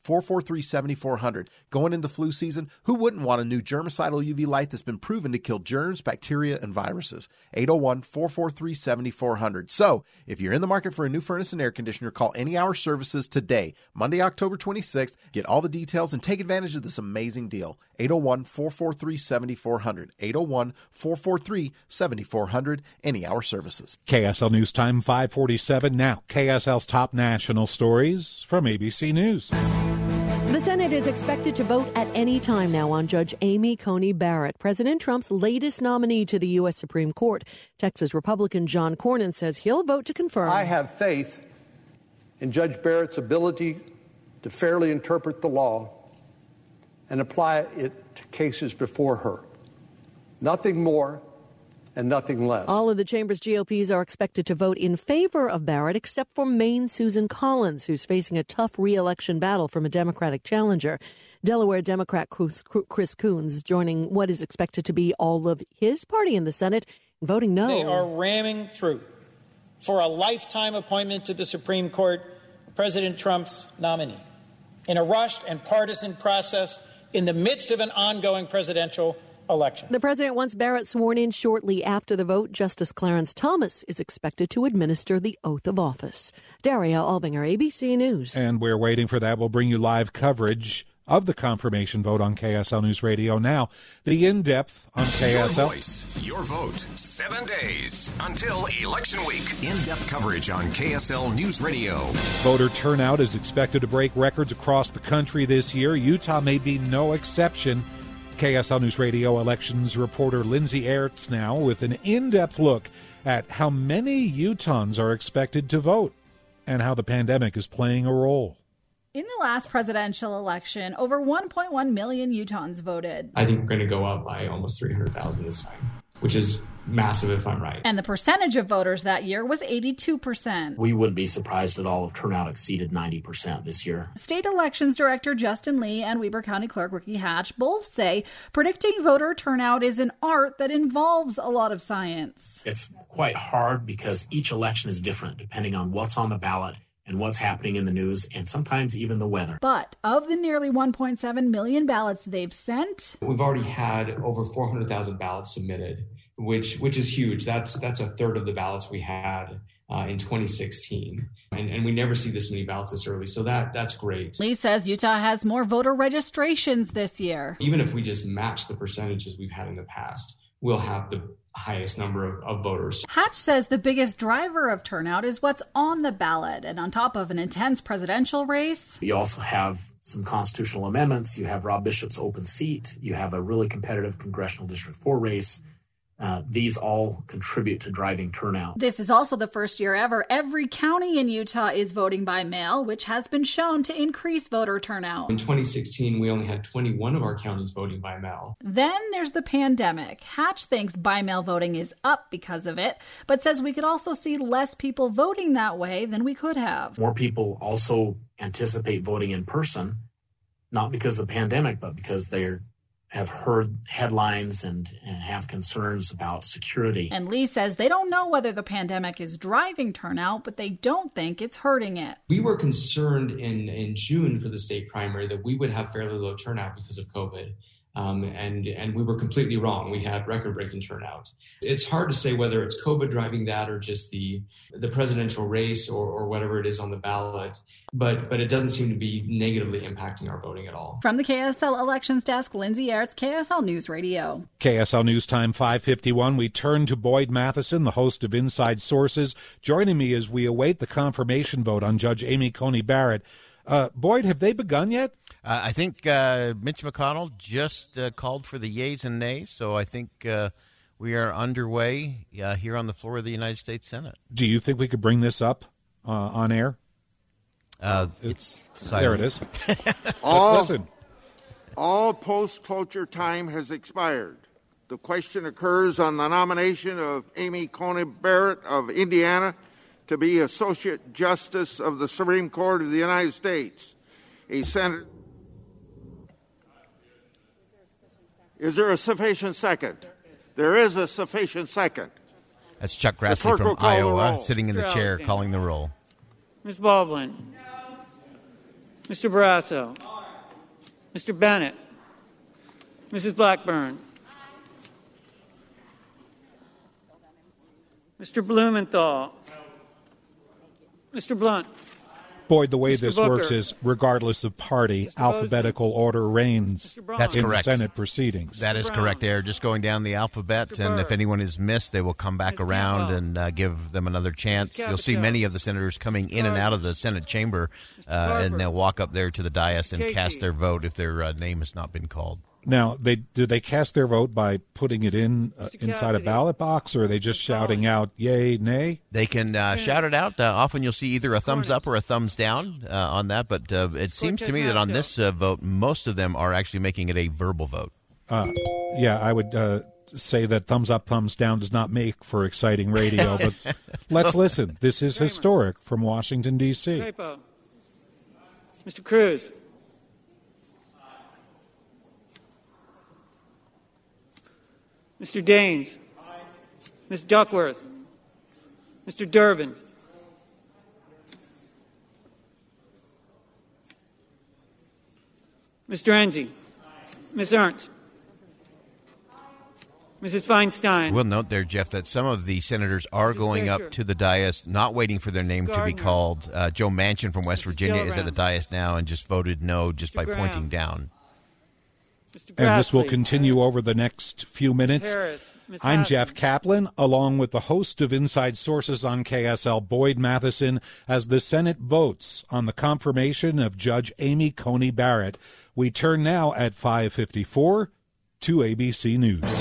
S6: four four three, seven four zero zero. Going into flu season, who wouldn't want a new germicidal U V light that's been proven to kill germs, bacteria, and viruses? eight oh one, four four three, seven four zero zero. So, if you're in the market for a new furnace and air conditioner, call Any Hour Services today, Monday, October twenty-sixth. Get all the details and take advantage of this amazing deal. eight oh one, four four three, seven four zero zero. eight oh one, four four three, seven four zero zero. Any Hour Services.
S3: K S L News Time five forty-seven. Now, K S L's top national stories from A B C News.
S1: The Senate is expected to vote at any time now on Judge Amy Coney Barrett, President Trump's latest nominee to the U S Supreme Court. Texas Republican John Cornyn says he'll vote to confirm.
S5: I have faith in Judge Barrett's ability to fairly interpret the law and apply it to cases before her. Nothing more and nothing less.
S1: All of the chamber's G O Ps are expected to vote in favor of Barrett, except for Maine Susan Collins, who's facing a tough re-election battle from a Democratic challenger. Delaware Democrat Chris Coons joining what is expected to be all of his party in the Senate, voting no.
S10: They are ramming through for a lifetime appointment to the Supreme Court, President Trump's nominee, in a rushed and partisan process in the midst of an ongoing presidential election.
S1: The president wants Barrett sworn in shortly after the vote. Justice Clarence Thomas is expected to administer the oath of office. Daria Albinger, A B C News.
S3: And we're waiting for that. We'll bring you live coverage of the confirmation vote on K S L News Radio now. The in-depth on K S L.
S2: Your voice, your vote. Seven days until election week. In-depth coverage on K S L News Radio.
S3: Voter turnout is expected to break records across the country this year. Utah may be no exception. K S L News Radio elections reporter Lindsay Aerts now with an in-depth look at how many Utahns are expected to vote and how the pandemic is playing a role.
S17: In the last presidential election, over one point one million Utahns voted.
S16: I think we're going to go up by almost three hundred thousand this time, which is massive if I'm right.
S17: And the percentage of voters that year was eighty-two percent.
S22: We wouldn't be surprised at all if turnout exceeded ninety percent this year.
S17: State Elections Director Justin Lee and Weber County Clerk Ricky Hatch both say predicting voter turnout is an art that involves a lot of science.
S22: It's quite hard because each election is different depending on what's on the ballot and what's happening in the news, and sometimes even the weather.
S17: But of the nearly one point seven million ballots they've sent,
S16: we've already had over four hundred thousand ballots submitted, which which is huge. That's that's a third of the ballots we had uh, in twenty sixteen. And, and we never see this many ballots this early, so that that's great.
S17: Lee says Utah has more voter registrations this year.
S16: Even if we just match the percentages we've had in the past, we'll have the highest number of, of voters.
S17: Hatch says the biggest driver of turnout is what's on the ballot. And on top of an intense presidential race,
S22: you also have some constitutional amendments. You have Rob Bishop's open seat. You have a really competitive congressional District four race. Uh, these all contribute to driving turnout.
S17: This is also the first year ever every county in Utah is voting by mail, which has been shown to increase voter turnout.
S16: In twenty sixteen, we only had twenty-one of our counties voting by mail.
S17: Then there's the pandemic. Hatch thinks by mail voting is up because of it, but says we could also see less people voting that way than we could have.
S22: More people also anticipate voting in person, not because of the pandemic, but because they're have heard headlines and, and have concerns about security.
S17: And Lee says they don't know whether the pandemic is driving turnout, but they don't think it's hurting it.
S16: We were concerned in, in June for the state primary that we would have fairly low turnout because of COVID. Um, and, and we were completely wrong. We had record-breaking turnout. It's hard to say whether it's COVID driving that or just the the presidential race or, or whatever it is on the ballot. But but it doesn't seem to be negatively impacting our voting at all.
S17: From the K S L Elections Desk, Lindsay Aerts, K S L News Radio.
S3: K S L News Time five fifty-one. We turn to Boyd Matheson, the host of Inside Sources, joining me as we await the confirmation vote on Judge Amy Coney Barrett. Uh, Boyd, have they begun yet?
S14: Uh, I think uh, Mitch McConnell just uh, called for the yeas and nays, so I think uh, we are underway uh, here on the floor of the United States Senate.
S3: Do you think we could bring this up uh, on air?
S14: Uh, it's
S3: there. It is.
S23: all,
S3: Let's listen.
S23: All post-cloture time has expired. The question occurs on the nomination of Amy Coney Barrett of Indiana to be Associate Justice of the Supreme Court of the United States. A Senate. Is there a sufficient second? There is a sufficient second.
S14: That's Chuck Grassley from Iowa, sitting in the chair, calling the roll.
S26: Miz Baldwin. No.
S10: Mister Barrasso. Mister Bennett. Missus Blackburn. Mister Blumenthal. Mister Blunt.
S3: Boyd, the way
S10: Mister
S3: this
S10: Booker.
S3: works is, regardless of party, alphabetical order reigns
S14: That's
S3: in
S14: correct.
S3: the Senate proceedings.
S14: That is correct. They're just going down the alphabet, and if anyone is missed, they will come back around and uh, give them another chance. You'll see many of the senators coming in and out of the Senate chamber, uh, and they'll walk up there to the dais and cast their vote if their uh, name has not been called.
S3: Now, they do they cast their vote by putting it in uh, inside a ballot box, or are they just shouting out yay, nay?
S14: They can uh, shout it out. Uh, often you'll see either a thumbs up or a thumbs down uh, on that, but uh, it seems to me that on this uh, vote, most of them are actually making it a verbal vote.
S3: Uh, yeah, I would uh, say that thumbs up, thumbs down does not make for exciting radio, but let's listen. This is historic from Washington, D C
S10: Crapo. Mister Cruz. Mister Daines. Miz Duckworth. Mister Durbin. Mister Enzi. Miz Ernst. Missus Feinstein.
S14: We'll note there, Jeff, that some of the senators are going up to the dais, not waiting for their name to be called. Uh, Joe Manchin from West Virginia is at the dais now and just voted no just by pointing down.
S3: And this will continue over the next few minutes.
S10: Harris, Miz
S3: I'm
S10: Hassel.
S3: Jeff Kaplan, along with the host of Inside Sources on K S L, Boyd Matheson, as the Senate votes on the confirmation of Judge Amy Coney Barrett. We turn now at five fifty-four to A B C News.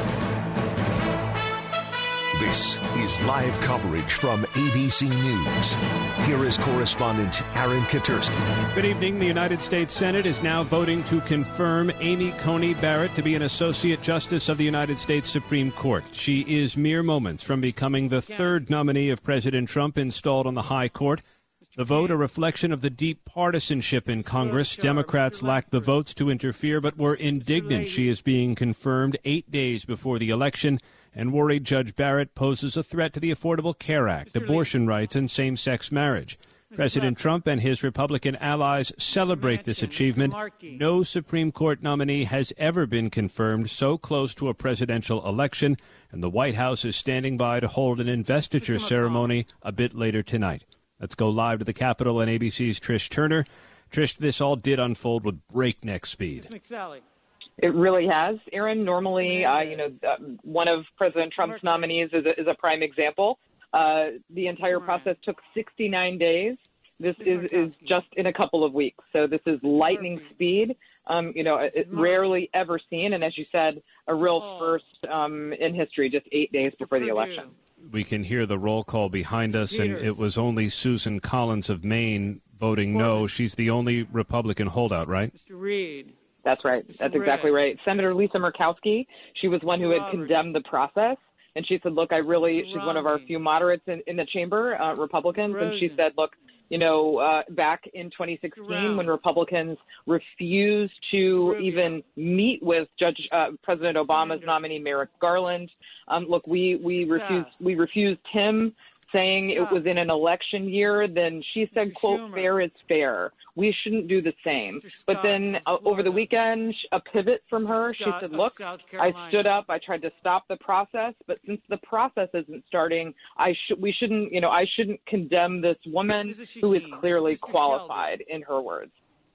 S2: This is live coverage from A B C News. Here is correspondent Aaron Katursky.
S7: Good evening. The United States Senate is now voting to confirm Amy Coney Barrett to be an Associate Justice of the United States Supreme Court. She is mere moments from becoming the third nominee of President Trump installed on the High Court. The vote, a reflection of the deep partisanship in Congress. Democrats lacked the votes to interfere, but were indignant she is being confirmed eight days before the election, and worried Judge Barrett poses a threat to the Affordable Care Act, abortion rights, and same-sex marriage. President Trump and his Republican allies celebrate this achievement. No Supreme Court nominee has ever been confirmed so close to a presidential election, and the White House is standing by to hold an investiture ceremony a bit later tonight. Let's go live to the Capitol and A B C's Trish Turner. Trish, this all did unfold with breakneck speed.
S10: McSally.
S19: It really has, Aaron. Normally, uh, you know, uh, one of President Trump's nominees is a, is a prime example. Uh, the entire process took sixty-nine days. This is, is just in a couple of weeks. So this is lightning speed, um, you know, it, rarely ever seen. And as you said, a real first um, in history, just eight days before the election.
S7: We can hear the roll call behind us, and it was only Susan Collins of Maine voting no. She's the only Republican holdout, right?
S10: Mister Reed.
S19: That's right. That's exactly right. Senator Lisa Murkowski, she was one who had condemned the process. And she said, look, I really, she's one of our few moderates in, in the chamber, uh, Republicans. And she said, look, you know, uh, back in twenty sixteen, when Republicans refused to even meet with Judge uh, President Obama's nominee, Merrick Garland, um, look, we, we refused, we refused him, saying it was in an election year. Then she said, quote, fair is fair. We shouldn't do the same. But then uh, over the weekend, a pivot from her, she said, look, I stood up, I tried to stop the process, but since the process isn't starting, I should, we shouldn't, you know, I shouldn't condemn this woman who is clearly qualified, in her words.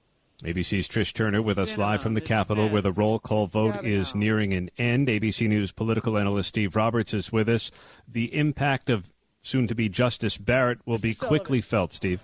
S7: A B C's Trish Turner with us live from the Capitol, where the roll call vote is nearing an end. A B C News political analyst Steve Roberts is with us. The impact of soon-to-be Justice Barrett will be quickly felt, Steve.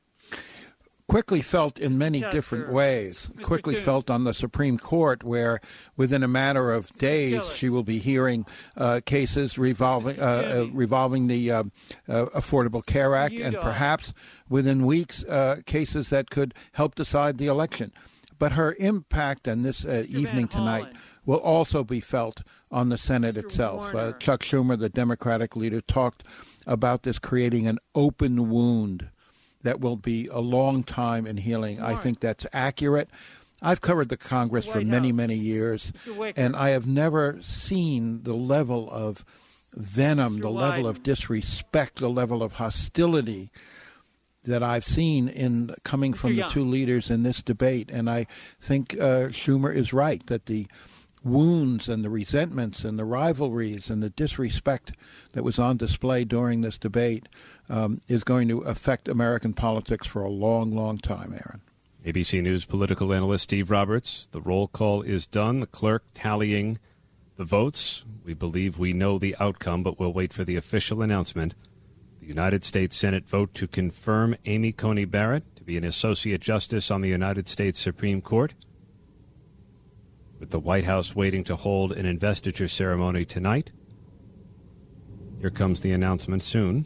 S20: Quickly felt in many different ways. Quickly felt on the Supreme Court, where within a matter of days she will be hearing uh, cases revolving uh, uh, revolving the uh, uh, Affordable Care Act, and perhaps within weeks uh, cases that could help decide the election. But her impact on this uh, evening tonight will also be felt on the Senate itself. Uh, Chuck Schumer, the Democratic leader, talked about this creating an open wound that will be a long time in healing. I think that's accurate. I've covered the Congress for many, many years, and I have never seen the level of venom, the level of disrespect, the level of hostility that I've seen in coming from the two leaders in this debate. And I think uh, Schumer is right that the wounds and the resentments and the rivalries and the disrespect that was on display during this debate um, is going to affect American politics for a long, long time, Aaron.
S7: A B C News political analyst Steve Roberts. The roll call is done. The clerk tallying the votes. We believe we know the outcome, but we'll wait for the official announcement. The United States Senate vote to confirm Amy Coney Barrett to be an Associate Justice on the United States Supreme Court, with the White House waiting to hold an investiture ceremony tonight. Here comes the announcement soon.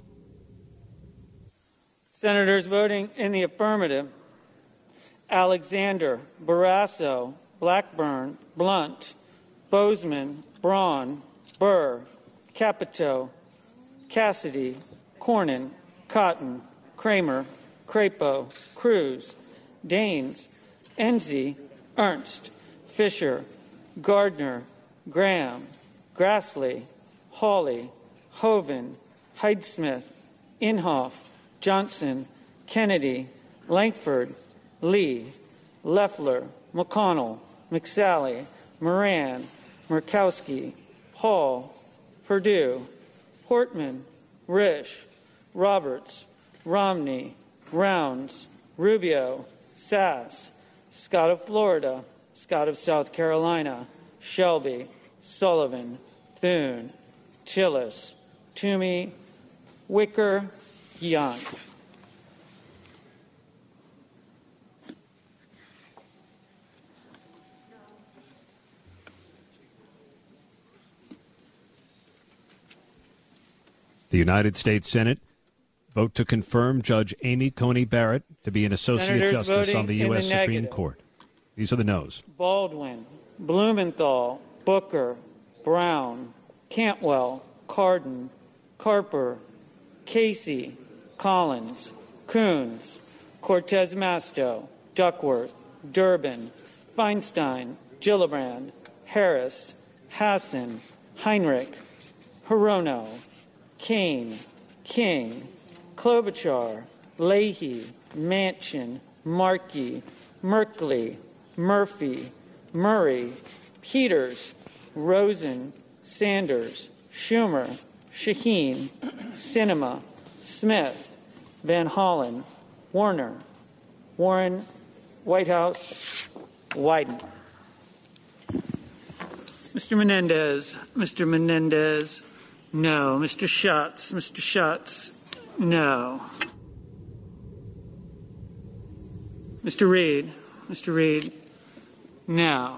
S4: Senators voting in the affirmative: Alexander, Barrasso, Blackburn, Blunt, Bozeman, Braun, Burr, Capito, Cassidy, Cornyn, Cotton, Kramer, Crapo, Cruz, Daines, Enzi, Ernst, Fisher, Gardner, Graham, Grassley, Hawley, Hoven, Heidsmith, Inhofe, Johnson, Kennedy, Lankford, Lee, Loeffler, McConnell, McSally, Moran, Murkowski, Hall, Perdue, Portman, Risch, Roberts, Romney, Rounds, Rubio, Sass, Scott of Florida, Scott of South Carolina, Shelby, Sullivan, Thune, Tillis, Toomey, Wicker, Young.
S7: The United States Senate vote to confirm Judge Amy Coney Barrett to be an Associate
S4: Senators
S7: Justice on the U S
S4: the
S7: Supreme
S4: negative.
S7: Court. These are the noes.
S4: Baldwin, Blumenthal, Booker, Brown, Cantwell, Cardin, Carper, Casey, Collins, Coons, Cortez Masto, Duckworth, Durbin, Feinstein, Gillibrand, Harris, Hassan, Heinrich, Hirono, Kane, King, Klobuchar, Leahy, Manchin, Markey, Merkley, Murphy, Murray, Peters, Rosen, Sanders, Schumer, Shaheen, Sinema, Smith, Van Hollen, Warner, Warren, Whitehouse, Wyden. Mister Menendez, Mister Menendez, no. Mister Schatz, Mister Schatz, no. Mister Reed, Mister Reed, no.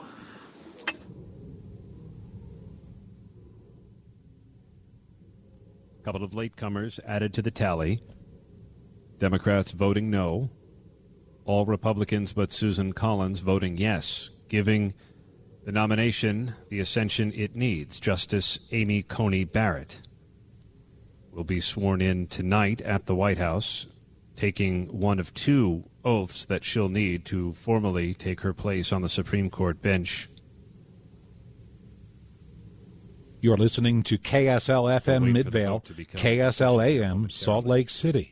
S7: A couple of latecomers added to the tally. Democrats voting no. All Republicans but Susan Collins voting yes, giving the nomination the ascension it needs. Justice Amy Coney Barrett will be sworn in tonight at the White House, taking one of two oaths that she'll need to formally take her place on the Supreme Court bench.
S3: You're listening to K S L F M Midvale, K S L A M Salt Lake City.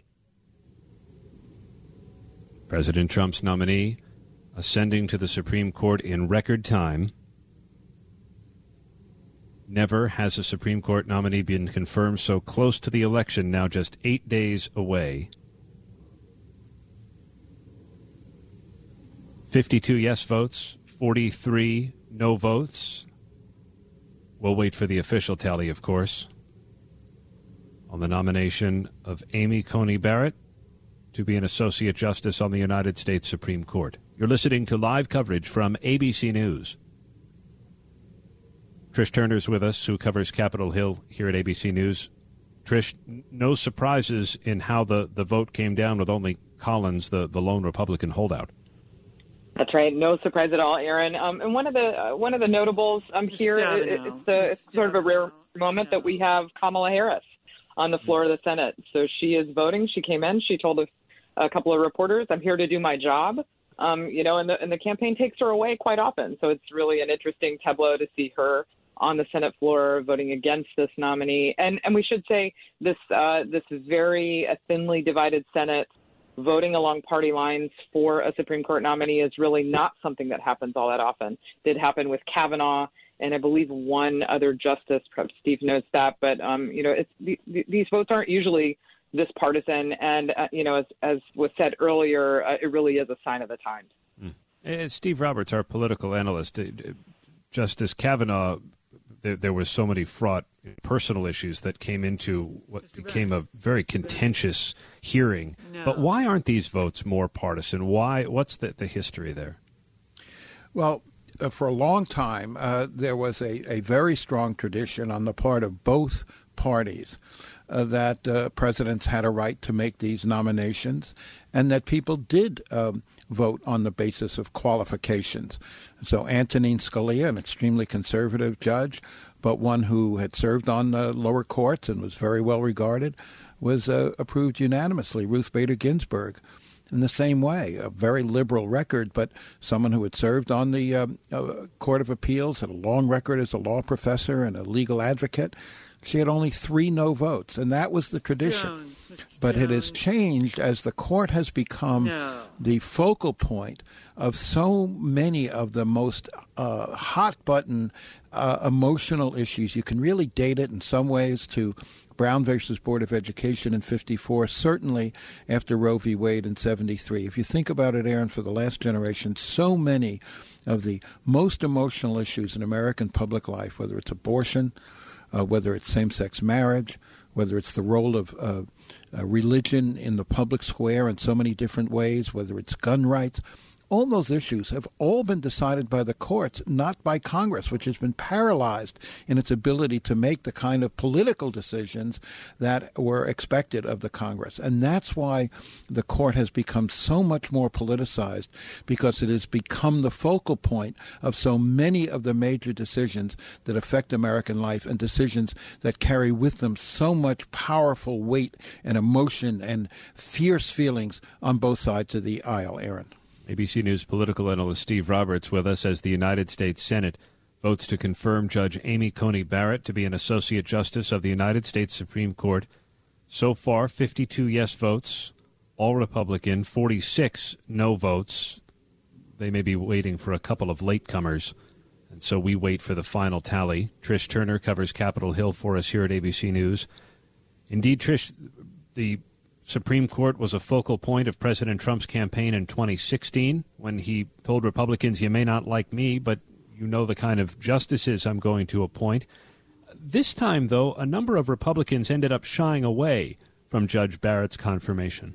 S7: President Trump's nominee ascending to the Supreme Court in record time. Never has a Supreme Court nominee been confirmed so close to the election, now just eight days away. fifty-two yes votes, forty-three no votes. We'll wait for the official tally, of course, on the nomination of Amy Coney Barrett to be an Associate Justice on the United States Supreme Court. You're listening to live coverage from A B C News. Trish Turner's with us, who covers Capitol Hill here at A B C News. Trish, no surprises in how the, the vote came down with only Collins, the, the lone Republican holdout.
S19: That's right. No surprise at all, Aaron. Um, and one of the uh, one of the notables um, here, it, it's, a, it's sort of a rare moment that we have Kamala Harris on the floor of the Senate. So she is voting. She came in. She told a, a couple of reporters, "I'm here to do my job." Um, you know, and the and the campaign takes her away quite often. So it's really an interesting tableau to see her on the Senate floor voting against this nominee. And and we should say this uh, this very uh, thinly divided Senate voting along party lines for a Supreme Court nominee is really not something that happens all that often. It did happen with Kavanaugh, and I believe one other justice. Perhaps Steve knows that, but um, you know, it's, the, these votes aren't usually this partisan, and uh, you know, as, as was said earlier, uh, it really is a sign of the times.
S7: Mm. And Steve Roberts, our political analyst, Justice Kavanaugh, there, there were so many fraught personal issues that came into what became a very contentious hearing. No. But why aren't these votes more partisan? Why? What's the, the history there?
S20: Well, uh, for a long time, uh, there was a, a very strong tradition on the part of both parties uh, that uh, presidents had a right to make these nominations, and that people did um, vote on the basis of qualifications. So Antonin Scalia, an extremely conservative judge, but one who had served on the lower courts and was very well regarded, was uh, approved unanimously. Ruth Bader Ginsburg, in the same way, a very liberal record, but someone who had served on the uh, uh, Court of Appeals, had a long record as a law professor and a legal advocate. She had only three no votes, and that was the tradition. Jones, but Jones. It has changed as the court has become no. the focal point of so many of the most uh, hot-button uh, emotional issues. You can really date it in some ways to Brown versus Board of Education in fifty-four, certainly after Roe v. Wade in seventy-three. If you think about it, Aaron, for the last generation, so many of the most emotional issues in American public life, whether it's abortion, Uh, whether it's same-sex marriage, whether it's the role of uh, uh, religion in the public square in so many different ways, whether it's gun rights, all those issues have all been decided by the courts, not by Congress, which has been paralyzed in its ability to make the kind of political decisions that were expected of the Congress. And that's why the court has become so much more politicized, because it has become the focal point of so many of the major decisions that affect American life, and decisions that carry with them so much powerful weight and emotion and fierce feelings on both sides of the aisle, Aaron.
S7: A B C News political analyst Steve Roberts with us as the United States Senate votes to confirm Judge Amy Coney Barrett to be an Associate Justice of the United States Supreme Court. So far, fifty-two yes votes, all Republican, forty-six no votes. They may be waiting for a couple of latecomers, and so we wait for the final tally. Trish Turner covers Capitol Hill for us here at A B C News. Indeed, Trish, the Supreme Court was a focal point of President Trump's campaign in twenty sixteen when he told Republicans, you may not like me, but you know the kind of justices I'm going to appoint. This time, though, a number of Republicans ended up shying away from Judge Barrett's confirmation.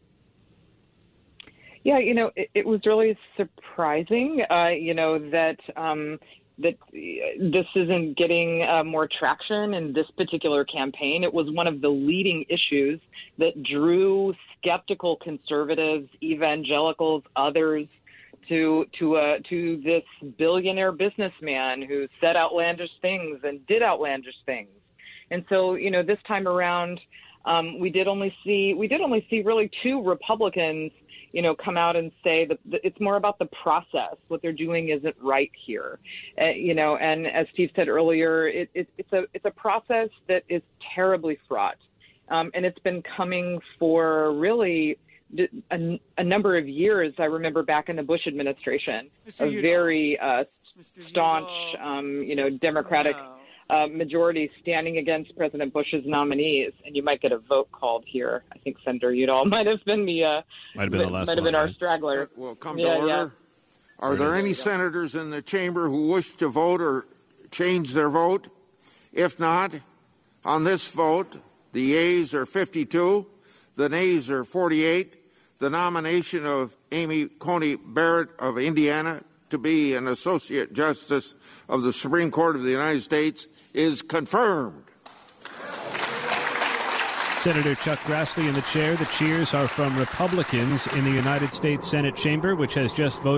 S19: Yeah, you know, it, it was really surprising, uh, you know, that um, that this isn't getting uh, more traction in this particular campaign. It was one of the leading issues that drew skeptical conservatives, evangelicals, others to to uh, to this billionaire businessman who said outlandish things and did outlandish things. And so, you know, this time around, um, we did only see we did only see really two Republicans, you know, come out and say that it's more about the process. What they're doing isn't right here, uh, you know. And as Steve said earlier, it, it, it's a it's a process that is terribly fraught, um, and it's been coming for really a, a number of years. I remember back in the Bush administration, Mister a Udall. very uh, staunch, um, you know, Democratic. No. Uh, majority standing against President Bush's nominees, and you might get a vote called here. I think Senator Udall might have been the uh,
S7: might have been, the last
S19: might have been
S7: one,
S19: our
S7: right?
S19: straggler.
S23: Well, come
S19: yeah,
S23: to order.
S19: Yeah.
S23: Are there any senators in the chamber who wish to vote or change their vote? If not, on this vote, the yeas are fifty-two, the nays are forty-eight. The nomination of Amy Coney Barrett of Indiana to be an Associate Justice of the Supreme Court of the United States is confirmed.
S7: Senator Chuck Grassley in the chair. The cheers are from Republicans in the United States Senate chamber, which has just voted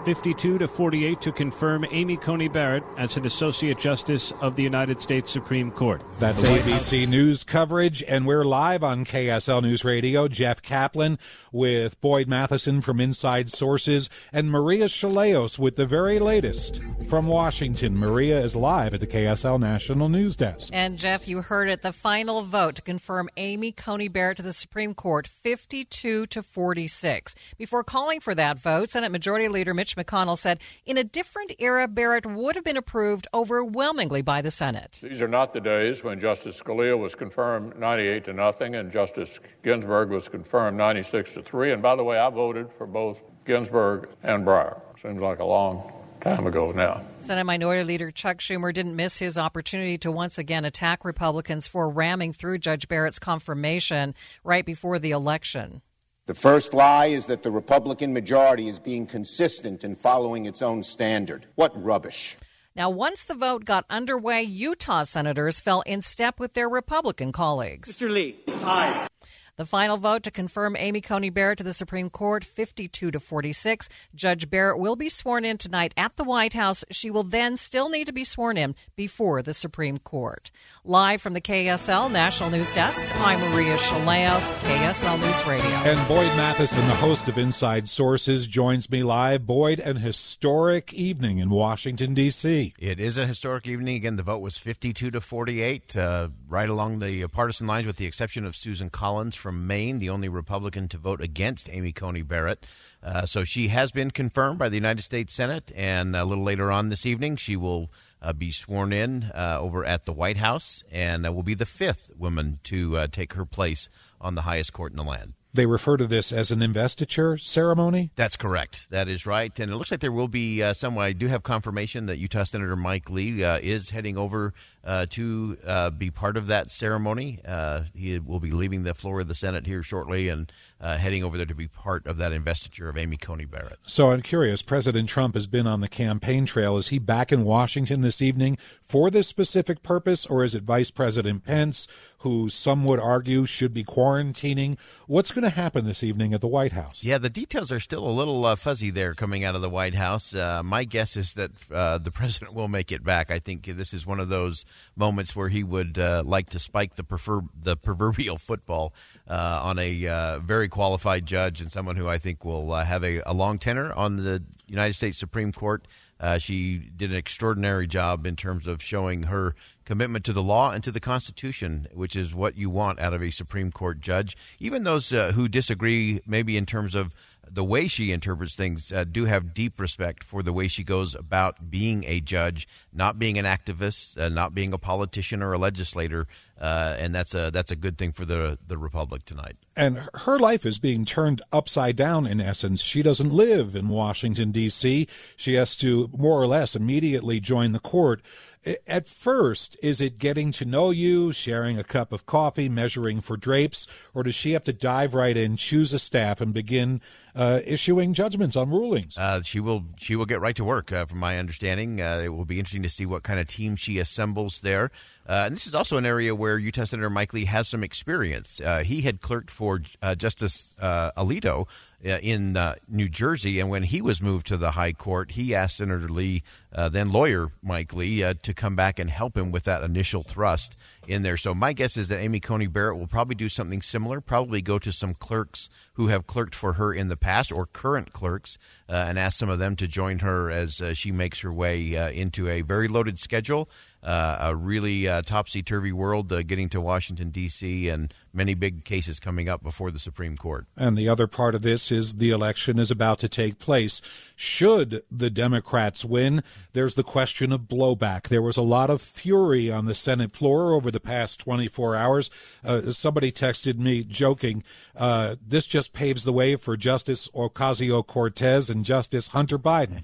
S7: fifty-two to forty-eight to confirm Amy Coney Barrett as an Associate Justice of the United States Supreme Court.
S3: That's A B C News coverage, and we're live on K S L News Radio. Jeff Kaplan with Boyd Matheson from Inside Sources and Maria Shilaos with the very latest from Washington. Maria is live at the K S L National News Desk.
S8: And Jeff, you heard it, the final vote to confirm Amy Coney Barrett to the Supreme Court, fifty-two to forty-six. Before calling for that vote, Senate Majority Leader Mitch McConnell said in a different era, Barrett would have been approved overwhelmingly by the Senate.
S13: These are not the days when Justice Scalia was confirmed ninety-eight to nothing and Justice Ginsburg was confirmed ninety-six to three. And by the way, I voted for both Ginsburg and Breyer. Seems like a long time ago now.
S8: Senate Minority Leader Chuck Schumer didn't miss his opportunity to once again attack Republicans for ramming through Judge Barrett's confirmation right before the election.
S15: The first lie is that the Republican majority is being consistent in following its own standard. What rubbish.
S8: Now, once the vote got underway, Utah senators fell in step with their Republican colleagues.
S4: Mister Lee. Aye.
S8: The final vote to confirm Amy Coney Barrett to the Supreme Court, fifty-two to forty-six. Judge Barrett will be sworn in tonight at the White House. She will then still need to be sworn in before the Supreme Court. Live from the K S L National News Desk, I'm Maria Shilaos, K S L News Radio.
S3: And Boyd Matheson, the host of Inside Sources, joins me live. Boyd, an historic evening in Washington, D C
S14: It is a historic evening. Again, the vote was fifty-two to forty-eight, uh, right along the partisan lines with the exception of Susan Collins from Maine, the only Republican to vote against Amy Coney Barrett. Uh, so she has been confirmed by the United States Senate, and a little later on this evening, she will uh, be sworn in uh, over at the White House, and uh, will be the fifth woman to uh, take her place on the highest court in the land.
S3: They refer to this as an investiture ceremony?
S14: That's correct. That is right. And it looks like there will be uh, some. I do have confirmation that Utah Senator Mike Lee uh, is heading over uh, to uh, be part of that ceremony. Uh, he will be leaving the floor of the Senate here shortly and uh, heading over there to be part of that investiture of Amy Coney Barrett.
S3: So I'm curious, President Trump has been on the campaign trail. Is he back in Washington this evening for this specific purpose, or is it Vice President Pence, who some would argue should be quarantining? What's going to happen this evening at the White House?
S14: Yeah, the details are still a little uh, fuzzy there coming out of the White House. Uh, my guess is that uh, the president will make it back. I think this is one of those moments where he would uh, like to spike the prefer- the proverbial football uh, on a uh, very qualified judge and someone who I think will uh, have a, a long tenure on the United States Supreme Court. Uh, she did an extraordinary job in terms of showing her commitment to the law and to the Constitution, which is what you want out of a Supreme Court judge. Even those uh, who disagree maybe in terms of the way she interprets things uh, do have deep respect for the way she goes about being a judge, not being an activist, uh, not being a politician or a legislator, uh, and that's a that's a good thing for the the Republic tonight.
S3: And her life is being turned upside down, in essence. She doesn't live in Washington, D C She has to more or less immediately join the court. At first, is it getting to know you, sharing a cup of coffee, measuring for drapes, or does she have to dive right in, choose a staff, and begin uh, issuing judgments on rulings?
S14: Uh, she will she will get right to work, uh, from my understanding. Uh, it will be interesting to see what kind of team she assembles there. Uh, and this is also an area where Utah Senator Mike Lee has some experience. Uh, he had clerked for uh, Justice uh, Alito uh, in uh, New Jersey, and when he was moved to the high court, he asked Senator Lee, uh, then lawyer Mike Lee, uh, to come back and help him with that initial thrust in there. So my guess is that Amy Coney Barrett will probably do something similar, probably go to some clerks who have clerked for her in the past or current clerks uh, and ask some of them to join her as uh, she makes her way uh, into a very loaded schedule. Uh, a really uh, topsy-turvy world uh, getting to Washington, D C, and many big cases coming up before the Supreme Court.
S3: And the other part of this is the election is about to take place. Should the Democrats win, there's the question of blowback. There was a lot of fury on the Senate floor over the past twenty-four hours. Uh, somebody texted me joking, uh, this just paves the way for Justice Ocasio-Cortez and Justice Hunter Biden.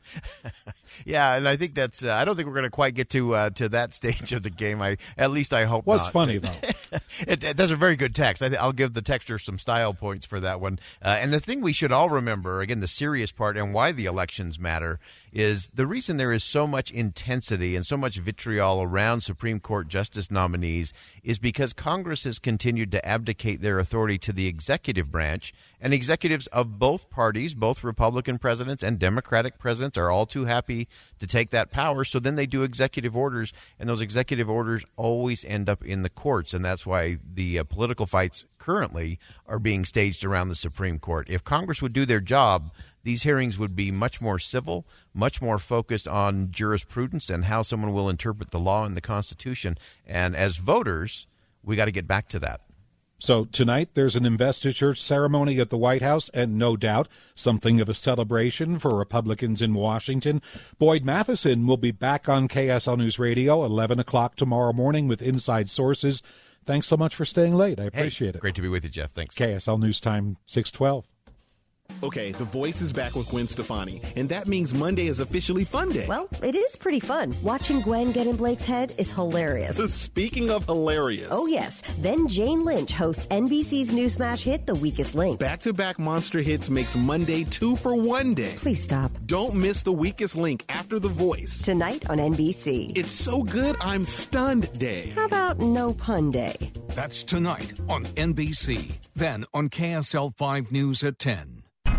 S14: Yeah, and I think that's. Uh, I don't think we're going to quite get to uh, to that stage of the game. I at least I hope.
S3: Was
S14: not.
S3: funny though.
S14: it, it, that's a very good text. I, I'll give the texter some style points for that one. Uh, and the thing we should all remember, again, the serious part and why the elections matter is the reason there is so much intensity and so much vitriol around Supreme Court justice nominees is because Congress has continued to abdicate their authority to the executive branch, and executives of both parties, both Republican presidents and Democratic presidents, are all too happy to take that power. So then they do executive orders, and those executive orders always end up in the courts, and that's why the uh, political fights currently are being staged around the Supreme Court. If Congress would do their job, these hearings would be much more civil, much more focused on jurisprudence and how someone will interpret the law and the Constitution. And as voters, we got to get back to that.
S3: So tonight there's an investiture ceremony at the White House, and no doubt something of a celebration for Republicans in Washington. Boyd Matheson will be back on K S L News Radio eleven o'clock tomorrow morning with Inside Sources. Thanks so much for staying late. I appreciate
S14: hey,
S3: it.
S14: Great to be with you, Jeff. Thanks.
S3: K S L News Time, six twelve.
S9: Okay, The Voice is back with Gwen Stefani, and that means Monday is officially Fun Day.
S11: Well, it is pretty fun. Watching Gwen get in Blake's head is hilarious.
S9: Speaking of hilarious.
S11: Oh, yes. Then Jane Lynch hosts N B C's new smash hit, The Weakest Link.
S9: Back-to-back monster hits makes Monday two for one day.
S11: Please stop.
S9: Don't miss The Weakest Link after The Voice.
S11: Tonight on N B C.
S9: It's so good, I'm stunned day.
S11: How about No Pun Day?
S21: That's tonight on N B C. Then on K S L five News at ten.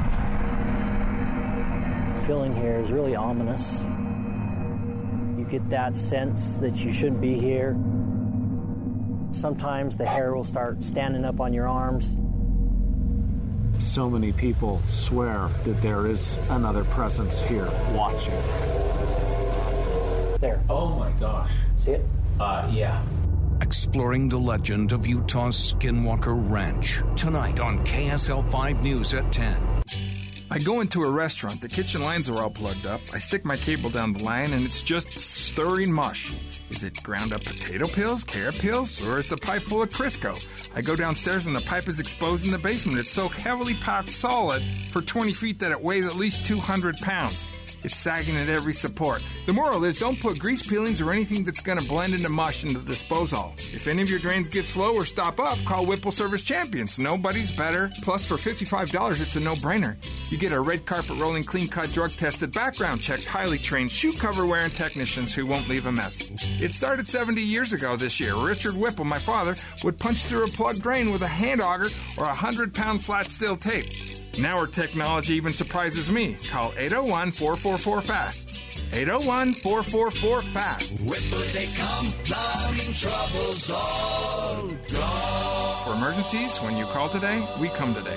S24: Feeling here is really ominous. You get that sense that you shouldn't be here. Sometimes the hair will start standing up on your arms.
S25: So many people swear that there is another presence here watching.
S24: There.
S25: Oh my gosh.
S24: See it?
S25: Uh, yeah.
S21: Exploring the legend of Utah's Skinwalker Ranch. Tonight on K S L five News at ten.
S26: I go into a restaurant, the kitchen lines are all plugged up. I stick my cable down the line and it's just stirring mush. Is it ground up potato peels, carrot peels, or is the pipe full of Crisco? I go downstairs and the pipe is exposed in the basement. It's so heavily packed solid for twenty feet that it weighs at least two hundred pounds. It's sagging at every support. The moral is don't put grease peelings or anything that's going to blend into mush into the disposal. If any of your drains get slow or stop up, call Whipple Service Champions. Nobody's better. Plus, for fifty-five dollars, it's a no-brainer. You get a red carpet rolling, clean-cut, drug-tested, background-checked, highly trained shoe cover-wearing technicians who won't leave a mess. It started seventy years ago this year. Richard Whipple, my father, would punch through a plugged drain with a hand auger or a hundred-pound flat steel tape. Now our technology even surprises me. Call eight oh one, four four four, FAST. eight oh one, four four four, FAST.
S27: Whipple they come, plumbing troubles all gone.
S26: For emergencies, when you call today, we come today.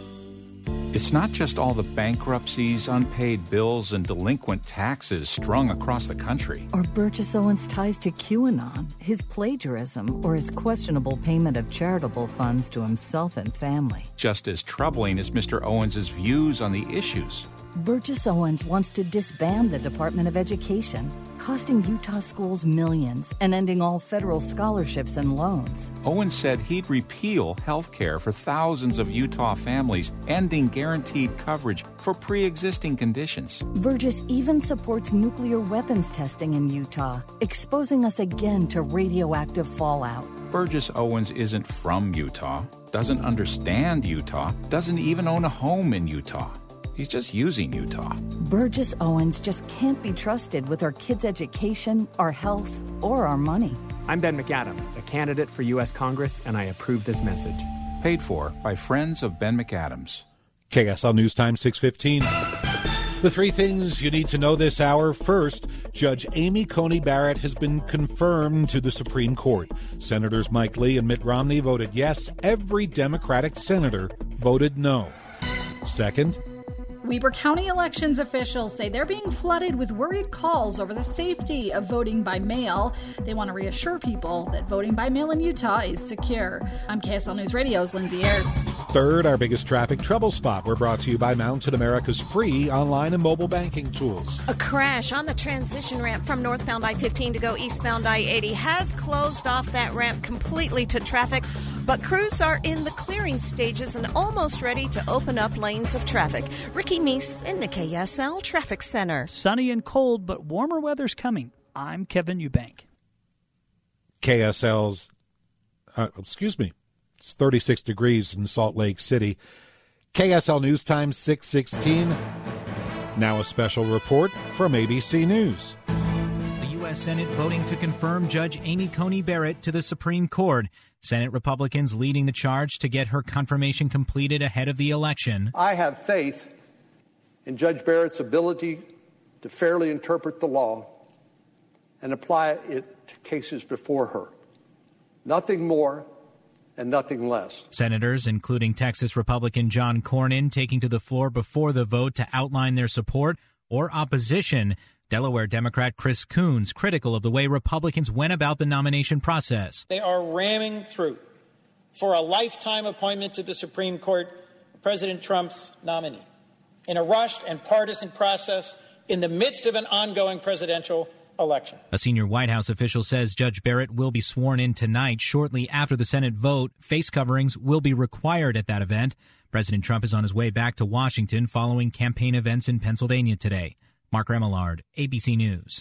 S28: It's not just all the bankruptcies, unpaid bills, and delinquent taxes strung across the country.
S29: Or Burgess Owens' ties to QAnon, his plagiarism, or his questionable payment of charitable funds to himself and family.
S28: Just as troubling as Mister Owens' views on the issues.
S29: Burgess Owens wants to disband the Department of Education, costing Utah schools millions and ending all federal scholarships and loans.
S28: Owens said he'd repeal health care for thousands of Utah families, ending guaranteed coverage for pre-existing conditions.
S29: Burgess even supports nuclear weapons testing in Utah, exposing us again to radioactive fallout.
S28: Burgess Owens isn't from Utah, doesn't understand Utah, doesn't even own a home in Utah. He's just using Utah.
S29: Burgess Owens just can't be trusted with our kids' education, our health, or our money.
S30: I'm Ben McAdams, a candidate for U S Congress, and I approve this message.
S28: Paid for by friends of Ben McAdams.
S3: K S L News Time, six fifteen. The three things you need to know this hour. First, Judge Amy Coney Barrett has been confirmed to the Supreme Court. Senators Mike Lee and Mitt Romney voted yes. Every Democratic senator voted no. Second,
S17: Weber County elections officials say they're being flooded with worried calls over the safety of voting by mail. They want to reassure people that voting by mail in Utah is secure. I'm K S L News Radio's Lindsay Ertz.
S3: Third, our biggest traffic trouble spot. We're brought to you by Mountain America's free online and mobile banking tools.
S31: A crash on the transition ramp from northbound I fifteen to go eastbound I eighty has closed off that ramp completely to traffic. But crews are in the clearing stages and almost ready to open up lanes of traffic. Ricky Meese in the K S L Traffic Center.
S32: Sunny and cold, but warmer weather's coming. I'm Kevin Eubank.
S3: K S L's, uh, excuse me, it's thirty-six degrees in Salt Lake City. K S L News Time, six sixteen. Now a special report from A B C News.
S1: The U S Senate voting to confirm Judge Amy Coney Barrett to the Supreme Court. Senate Republicans leading the charge to get her confirmation completed ahead of the election.
S2: I have faith in Judge Barrett's ability to fairly interpret the law and apply it to cases before her. Nothing more and nothing less.
S1: Senators, including Texas Republican John Cornyn, taking to the floor before the vote to outline their support or opposition. Delaware Democrat Chris Coons critical of the way Republicans went about the nomination process.
S5: They are ramming through for a lifetime appointment to the Supreme Court President Trump's nominee in a rushed and partisan process in the midst of an ongoing presidential election.
S1: A senior White House official says Judge Barrett will be sworn in tonight. Shortly after the Senate vote, face coverings will be required at that event. President Trump is on his way back to Washington following campaign events in Pennsylvania today. Mark Remillard, A B C News.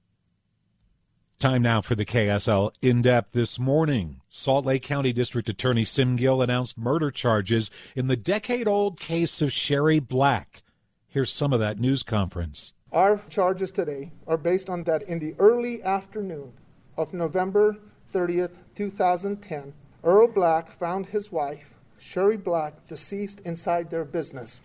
S3: Time now for the K S L In-Depth. This morning, Salt Lake County District Attorney Sim Gill announced murder charges in the decade-old case of Sherry Black. Here's some of that news conference.
S6: Our charges today are based on that in the early afternoon of November thirtieth, two thousand ten, Earl Black found his wife, Sherry Black, deceased inside their business,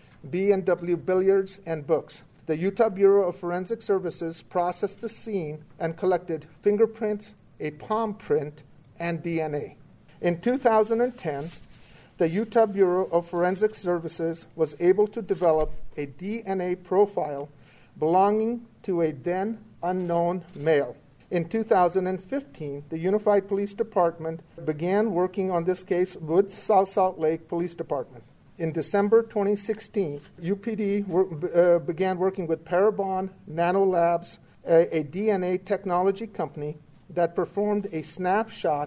S6: B and W Billiards and Books. The Utah Bureau of Forensic Services processed the scene and collected fingerprints, a palm print, and D N A. In two thousand ten, the Utah Bureau of Forensic Services was able to develop a D N A profile belonging to a then unknown male. In two thousand fifteen, the Unified Police Department began working on this case with South Salt Lake Police Department. In December twenty sixteen, U P D were, uh, began working with Parabon Nanolabs, a, a D N A technology company that performed a snapshot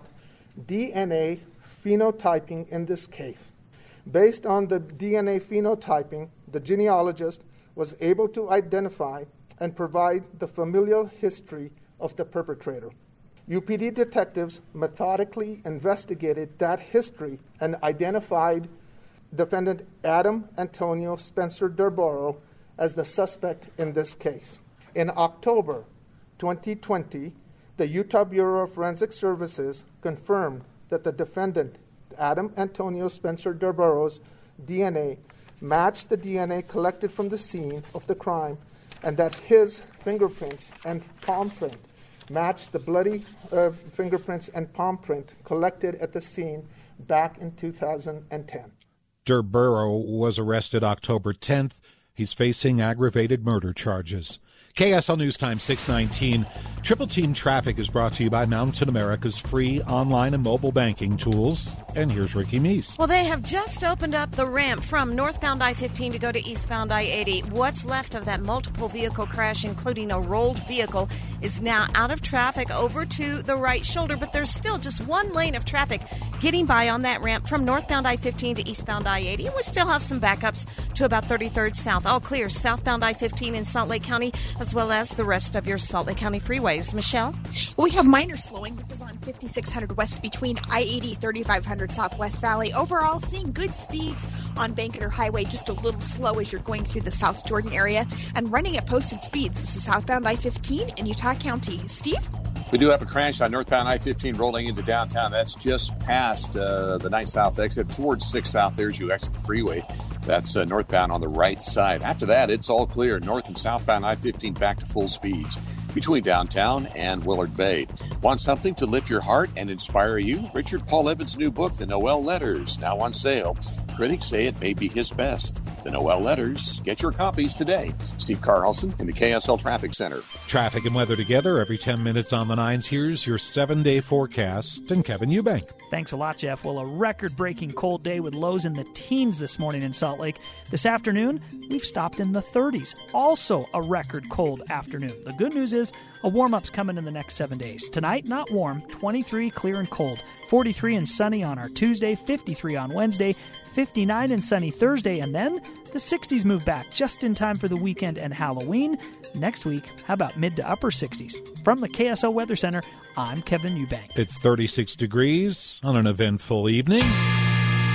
S6: D N A phenotyping in this case. Based on the D N A phenotyping, the genealogist was able to identify and provide the familial history of the perpetrator. U P D detectives methodically investigated that history and identified defendant Adam Antonio Spencer Durboro as the suspect in this case. In October twenty twenty, the Utah Bureau of Forensic Services confirmed that the defendant, Adam Antonio Spencer Durboro's D N A matched the D N A collected from the scene of the crime, and that his fingerprints and palm print matched the bloody uh, fingerprints and palm print collected at the scene back in two thousand ten.
S3: Durboro was arrested October tenth. He's facing aggravated murder charges. K S L News Time, six nineteen. Triple Team Traffic is brought to you by Mountain America's free online and mobile banking tools. And here's Ricky Meese.
S31: Well, they have just opened up the ramp from northbound I fifteen to go to eastbound I eighty. What's left of that multiple vehicle crash, including a rolled vehicle, is now out of traffic over to the right shoulder, but there's still just one lane of traffic getting by on that ramp from northbound I fifteen to eastbound I eighty. We still have some backups to about thirty-third South. All clear southbound I fifteen in Salt Lake County, as well as the rest of your Salt Lake County freeways. Michelle?
S10: We have minor slowing. This is on fifty-six hundred west between I eighty, thirty-five hundred Southwest Valley. Overall, seeing good speeds on Banketer Highway, just a little slow as you're going through the South Jordan area and running at posted speeds. This is southbound I fifteen in Utah County. Steve?
S12: We do have a crash on northbound I fifteen rolling into downtown. That's just past uh, the nine South exit towards six South there as you exit the freeway. That's uh, northbound on the right side. After that, it's all clear. North and southbound I fifteen back to full speeds between downtown and Willard Bay. Want something to lift your heart and inspire you? Richard Paul Evans' new book, The Noel Letters, now on sale. Critics say it may be his best. The Noel Letters. Get your copies today. Steve Carlson in the K S L Traffic Center.
S3: Traffic and weather together every ten minutes on the nines. Here's your seven-day forecast and Kevin Eubank.
S32: Thanks a lot, Jeff. Well, a record-breaking cold day with lows in the teens this morning in Salt Lake. This afternoon, we've stopped in the thirties. Also a record cold afternoon. The good news is a warm-up's coming in the next seven days. Tonight, not warm, twenty-three clear and cold. forty-three and sunny on our Tuesday, fifty-three on Wednesday, fifty-nine and sunny Thursday, and then the sixties move back just in time for the weekend and Halloween. Next week, how about mid to upper sixties? From the K S L Weather Center, I'm Kevin Eubank.
S3: It's thirty-six degrees on an eventful evening.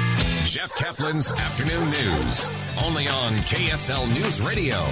S4: Jeff Kaplan's Afternoon News, only on K S L News Radio.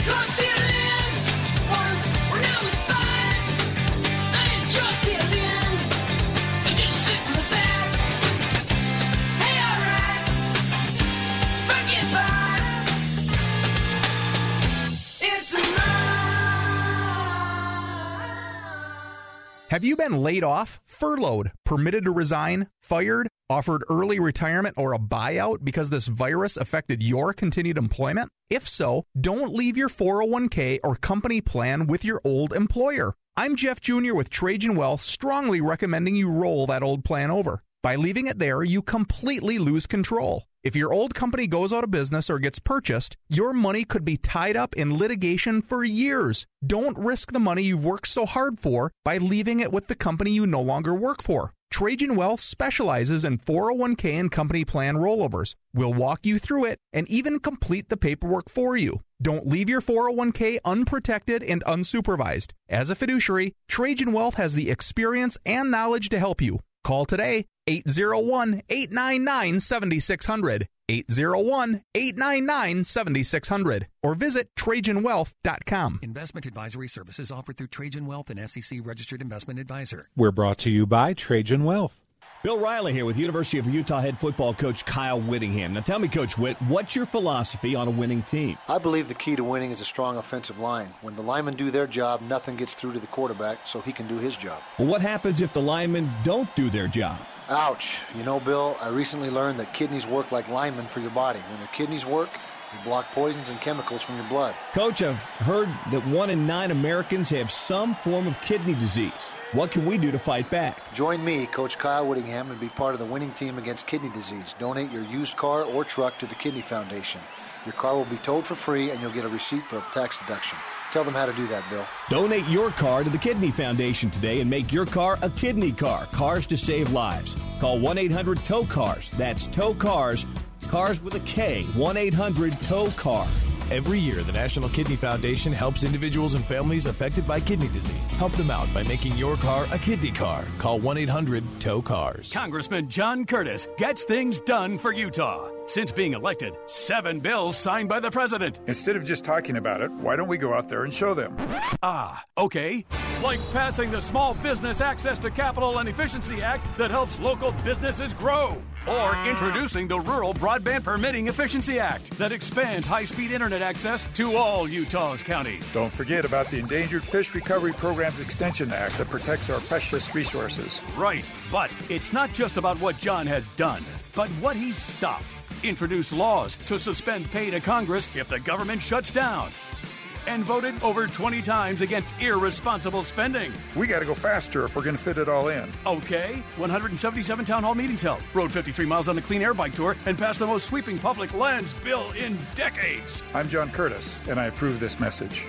S7: Have you been laid off, furloughed, permitted to resign, fired, offered early retirement, or a buyout because this virus affected your continued employment? If so, don't leave your four oh one k or company plan with your old employer. I'm Jeff Junior with Trajan Wealth, strongly recommending you roll that old plan over. By leaving it there, you completely lose control. If your old company goes out of business or gets purchased, your money could be tied up in litigation for years. Don't risk the money you've worked so hard for by leaving it with the company you no longer work for. Trajan Wealth specializes in four oh one k and company plan rollovers. We'll walk you through it and even complete the paperwork for you. Don't leave your four oh one k unprotected and unsupervised. As a fiduciary, Trajan Wealth has the experience and knowledge to help you. Call today, eight oh one, eight nine nine, seven six zero zero, eight oh one, eight nine nine, seven six zero zero, or visit Trajan Wealth dot com.
S8: Investment advisory services offered through Trajan Wealth, an S E C-registered investment advisor.
S3: We're brought to you by Trajan Wealth.
S13: Bill Riley here with University of Utah head football coach Kyle Whittingham. Now tell me, Coach Whitt, what's your philosophy on a winning team?
S14: I believe the key to winning is a strong offensive line. When the linemen do their job, nothing gets through to the quarterback, so he can do his job.
S13: Well, what happens if the linemen don't do their job?
S14: Ouch. You know, Bill, I recently learned that kidneys work like linemen for your body. When your kidneys work, they block poisons and chemicals from your blood.
S13: Coach, I've heard that one in nine Americans have some form of kidney disease. What can we do to fight back?
S14: Join me, Coach Kyle Whittingham, and be part of the winning team against kidney disease. Donate your used car or truck to the Kidney Foundation. Your car will be towed for free, and you'll get a receipt for a tax deduction. Tell them how to do that, Bill.
S13: Donate your car to the Kidney Foundation today and make your car a kidney car. Cars to save lives. Call one eight hundred tow cars. That's tow cars. Cars with a K. one eight hundred tow car.
S15: Every year, the National Kidney Foundation helps individuals and families affected by kidney disease. Help them out by making your car a kidney car. Call one eight hundred tow cars.
S16: Congressman John Curtis gets things done for Utah. Since being elected, seven bills signed by the president.
S18: Instead of just talking about it, why don't we go out there and show them?
S16: Ah, okay. Like passing the Small Business Access to Capital and Efficiency Act that helps local businesses grow. Or introducing the Rural Broadband Permitting Efficiency Act that expands high-speed internet access to all Utah's counties.
S18: Don't forget about the Endangered Fish Recovery Programs Extension Act that protects our precious resources.
S16: Right, but it's not just about what John has done, but what he's stopped. Introduce laws to suspend pay to Congress if the government shuts down. And voted over twenty times against irresponsible spending.
S18: We got to go faster if we're going to fit it all in.
S16: Okay, one hundred seventy-seven town hall meetings held, rode fifty-three miles on the Clean Air Bike Tour, and passed the most sweeping public lands bill in decades.
S18: I'm John Curtis, and I approve this message.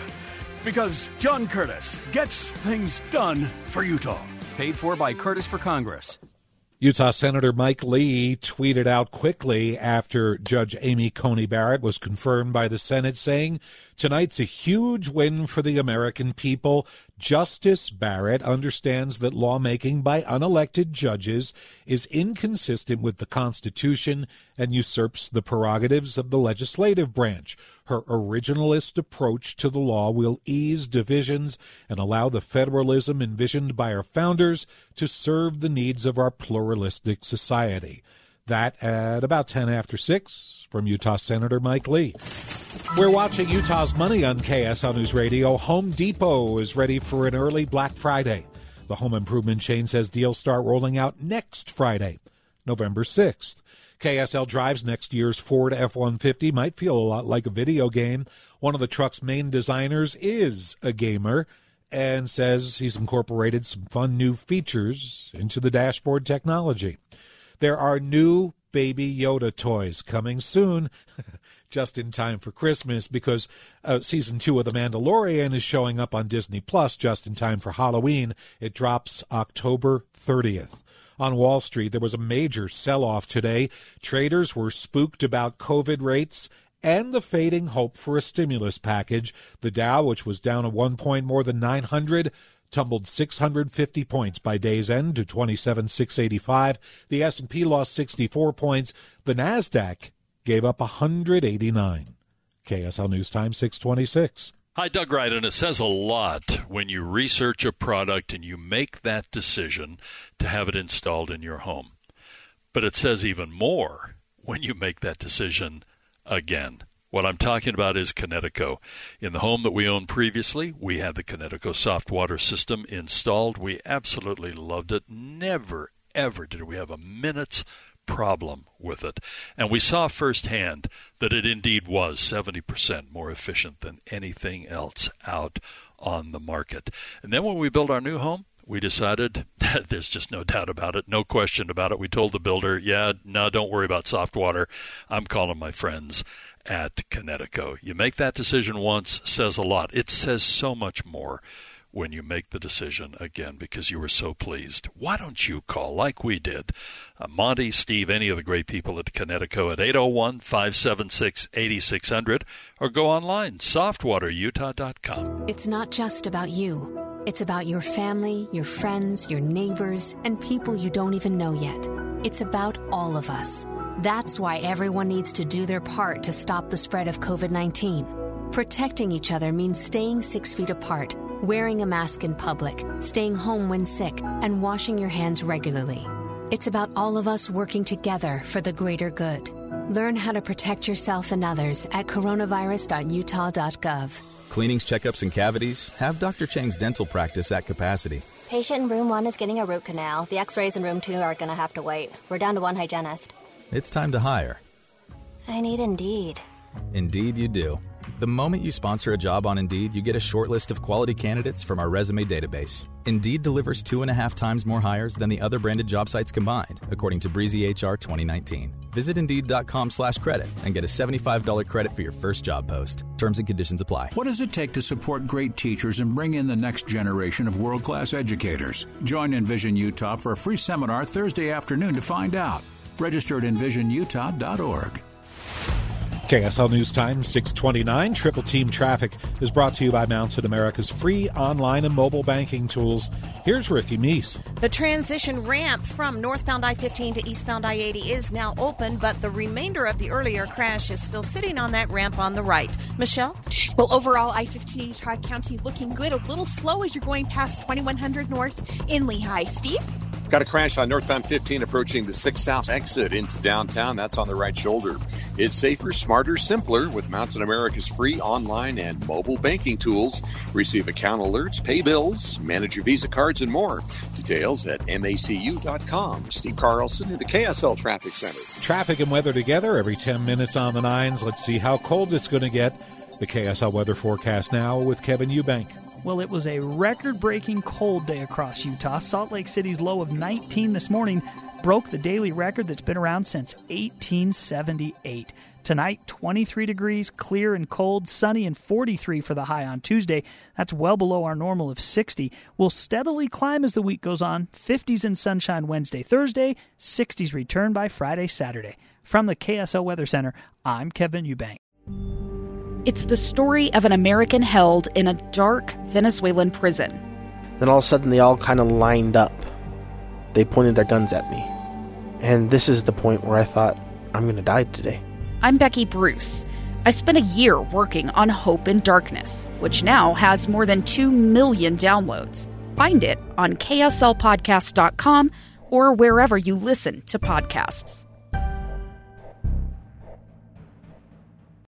S16: Because John Curtis gets things done for Utah. Paid for by Curtis for Congress.
S3: Utah Senator Mike Lee tweeted out quickly after Judge Amy Coney Barrett was confirmed by the Senate, saying, "Tonight's a huge win for the American people. Justice Barrett understands that lawmaking by unelected judges is inconsistent with the Constitution and usurps the prerogatives of the legislative branch. Her originalist approach to the law will ease divisions and allow the federalism envisioned by our founders to serve the needs of our pluralistic society." That at about ten after six from Utah Senator Mike Lee. We're watching Utah's Money on K S L News Radio. Home Depot is ready for an early Black Friday. The home improvement chain says deals start rolling out next Friday, November sixth. K S L drives next year's Ford F one fifty. Might feel a lot like a video game. One of the truck's main designers is a gamer and says he's incorporated some fun new features into the dashboard technology. There are new Baby Yoda toys coming soon, just in time for Christmas, because uh, season two of The Mandalorian is showing up on Disney Plus just in time for Halloween. It drops October thirtieth. On Wall Street, there was a major sell-off today. Traders were spooked about COVID rates and the fading hope for a stimulus package. The Dow, which was down a one point more than nine hundred, tumbled six hundred fifty points by day's end to twenty-seven thousand six hundred eighty-five. The S and P lost sixty-four points. The NASDAQ gave up one hundred eighty-nine. K S L News Time, six twenty-six.
S9: Hi, Doug Wright, and it says a lot when you research a product and you make that decision to have it installed in your home. But it says even more when you make that decision again. What I'm talking about is Kinetico. In the home that we owned previously, we had the Kinetico soft water system installed. We absolutely loved it. Never, ever did we have a minute's problem with it. And we saw firsthand that it indeed was seventy percent more efficient than anything else out on the market. And then when we built our new home, we decided that there's just no doubt about it, no question about it. We told the builder, yeah, no, don't worry about soft water. I'm calling my friends at Kinetico. You make that decision once, says a lot. It says so much more when you make the decision again because you were so pleased. Why don't you call like we did? Uh, Monty, Steve, any of the great people at Kinetico at eight oh one, five seven six, eight six zero zero or go online, soft water utah dot com.
S11: It's not just about you. It's about your family, your friends, your neighbors, and people you don't even know yet. It's about all of us. That's why everyone needs to do their part to stop the spread of covid nineteen. Protecting each other means staying six feet apart, wearing a mask in public, staying home when sick, and washing your hands regularly. It's about all of us working together for the greater good. Learn how to protect yourself and others at coronavirus dot utah dot gov.
S19: Cleanings, checkups, and cavities? Have Doctor Chang's dental practice at capacity.
S20: Patient in room one is getting a root canal. The x-rays in room two are going to have to wait. We're down to one hygienist.
S19: It's time to hire.
S20: I need Indeed.
S19: Indeed you do. The moment you sponsor a job on Indeed, you get a short list of quality candidates from our resume database. Indeed delivers two and a half times more hires than the other branded job sites combined, according to Breezy H R twenty nineteen. Visit Indeed.com slash credit and get a seventy-five dollars credit for your first job post. Terms and conditions apply.
S21: What does it take to support great teachers and bring in the next generation of world-class educators? Join Envision Utah for a free seminar Thursday afternoon to find out. Register at envision utah dot org.
S3: K S L News Time, six twenty-nine. Triple Team Traffic is brought to you by Mountain America's free online and mobile banking tools. Here's Ricky Meese.
S31: The transition ramp from northbound I fifteen to eastbound I eighty is now open, but the remainder of the earlier crash is still sitting on that ramp on the right. Michelle?
S10: Well, overall, I fifteen Utah County looking good. A little slow as you're going past twenty-one hundred north in Lehigh. Steve?
S12: Got a crash on northbound fifteen approaching the six South exit into downtown. That's on the right shoulder. It's safer, smarter, simpler with Mountain America's free online and mobile banking tools. Receive account alerts, pay bills, manage your Visa cards, and more. Details at M A C U dot com. Steve Carlson in the K S L Traffic Center.
S3: Traffic and weather together every ten minutes on the nines. Let's see how cold it's going to get. The K S L weather forecast now with Kevin Eubank.
S32: Well, it was a record-breaking cold day across Utah. Salt Lake City's low of nineteen this morning broke the daily record that's been around since eighteen seventy-eight. Tonight, twenty-three degrees, clear and cold, sunny, and forty-three for the high on Tuesday. That's well below our normal of sixty. We'll steadily climb as the week goes on. fifties and sunshine Wednesday, Thursday, sixties return by Friday, Saturday. From the K S L Weather Center, I'm Kevin Eubank.
S22: It's the story of an American held in a dark Venezuelan prison.
S23: Then all of a sudden they all kind of lined up. They pointed their guns at me. And this is the point where I thought, I'm going to die today.
S22: I'm Becky Bruce. I spent a year working on Hope in Darkness, which now has more than two million downloads. Find it on K S L podcast dot com or wherever you listen to podcasts.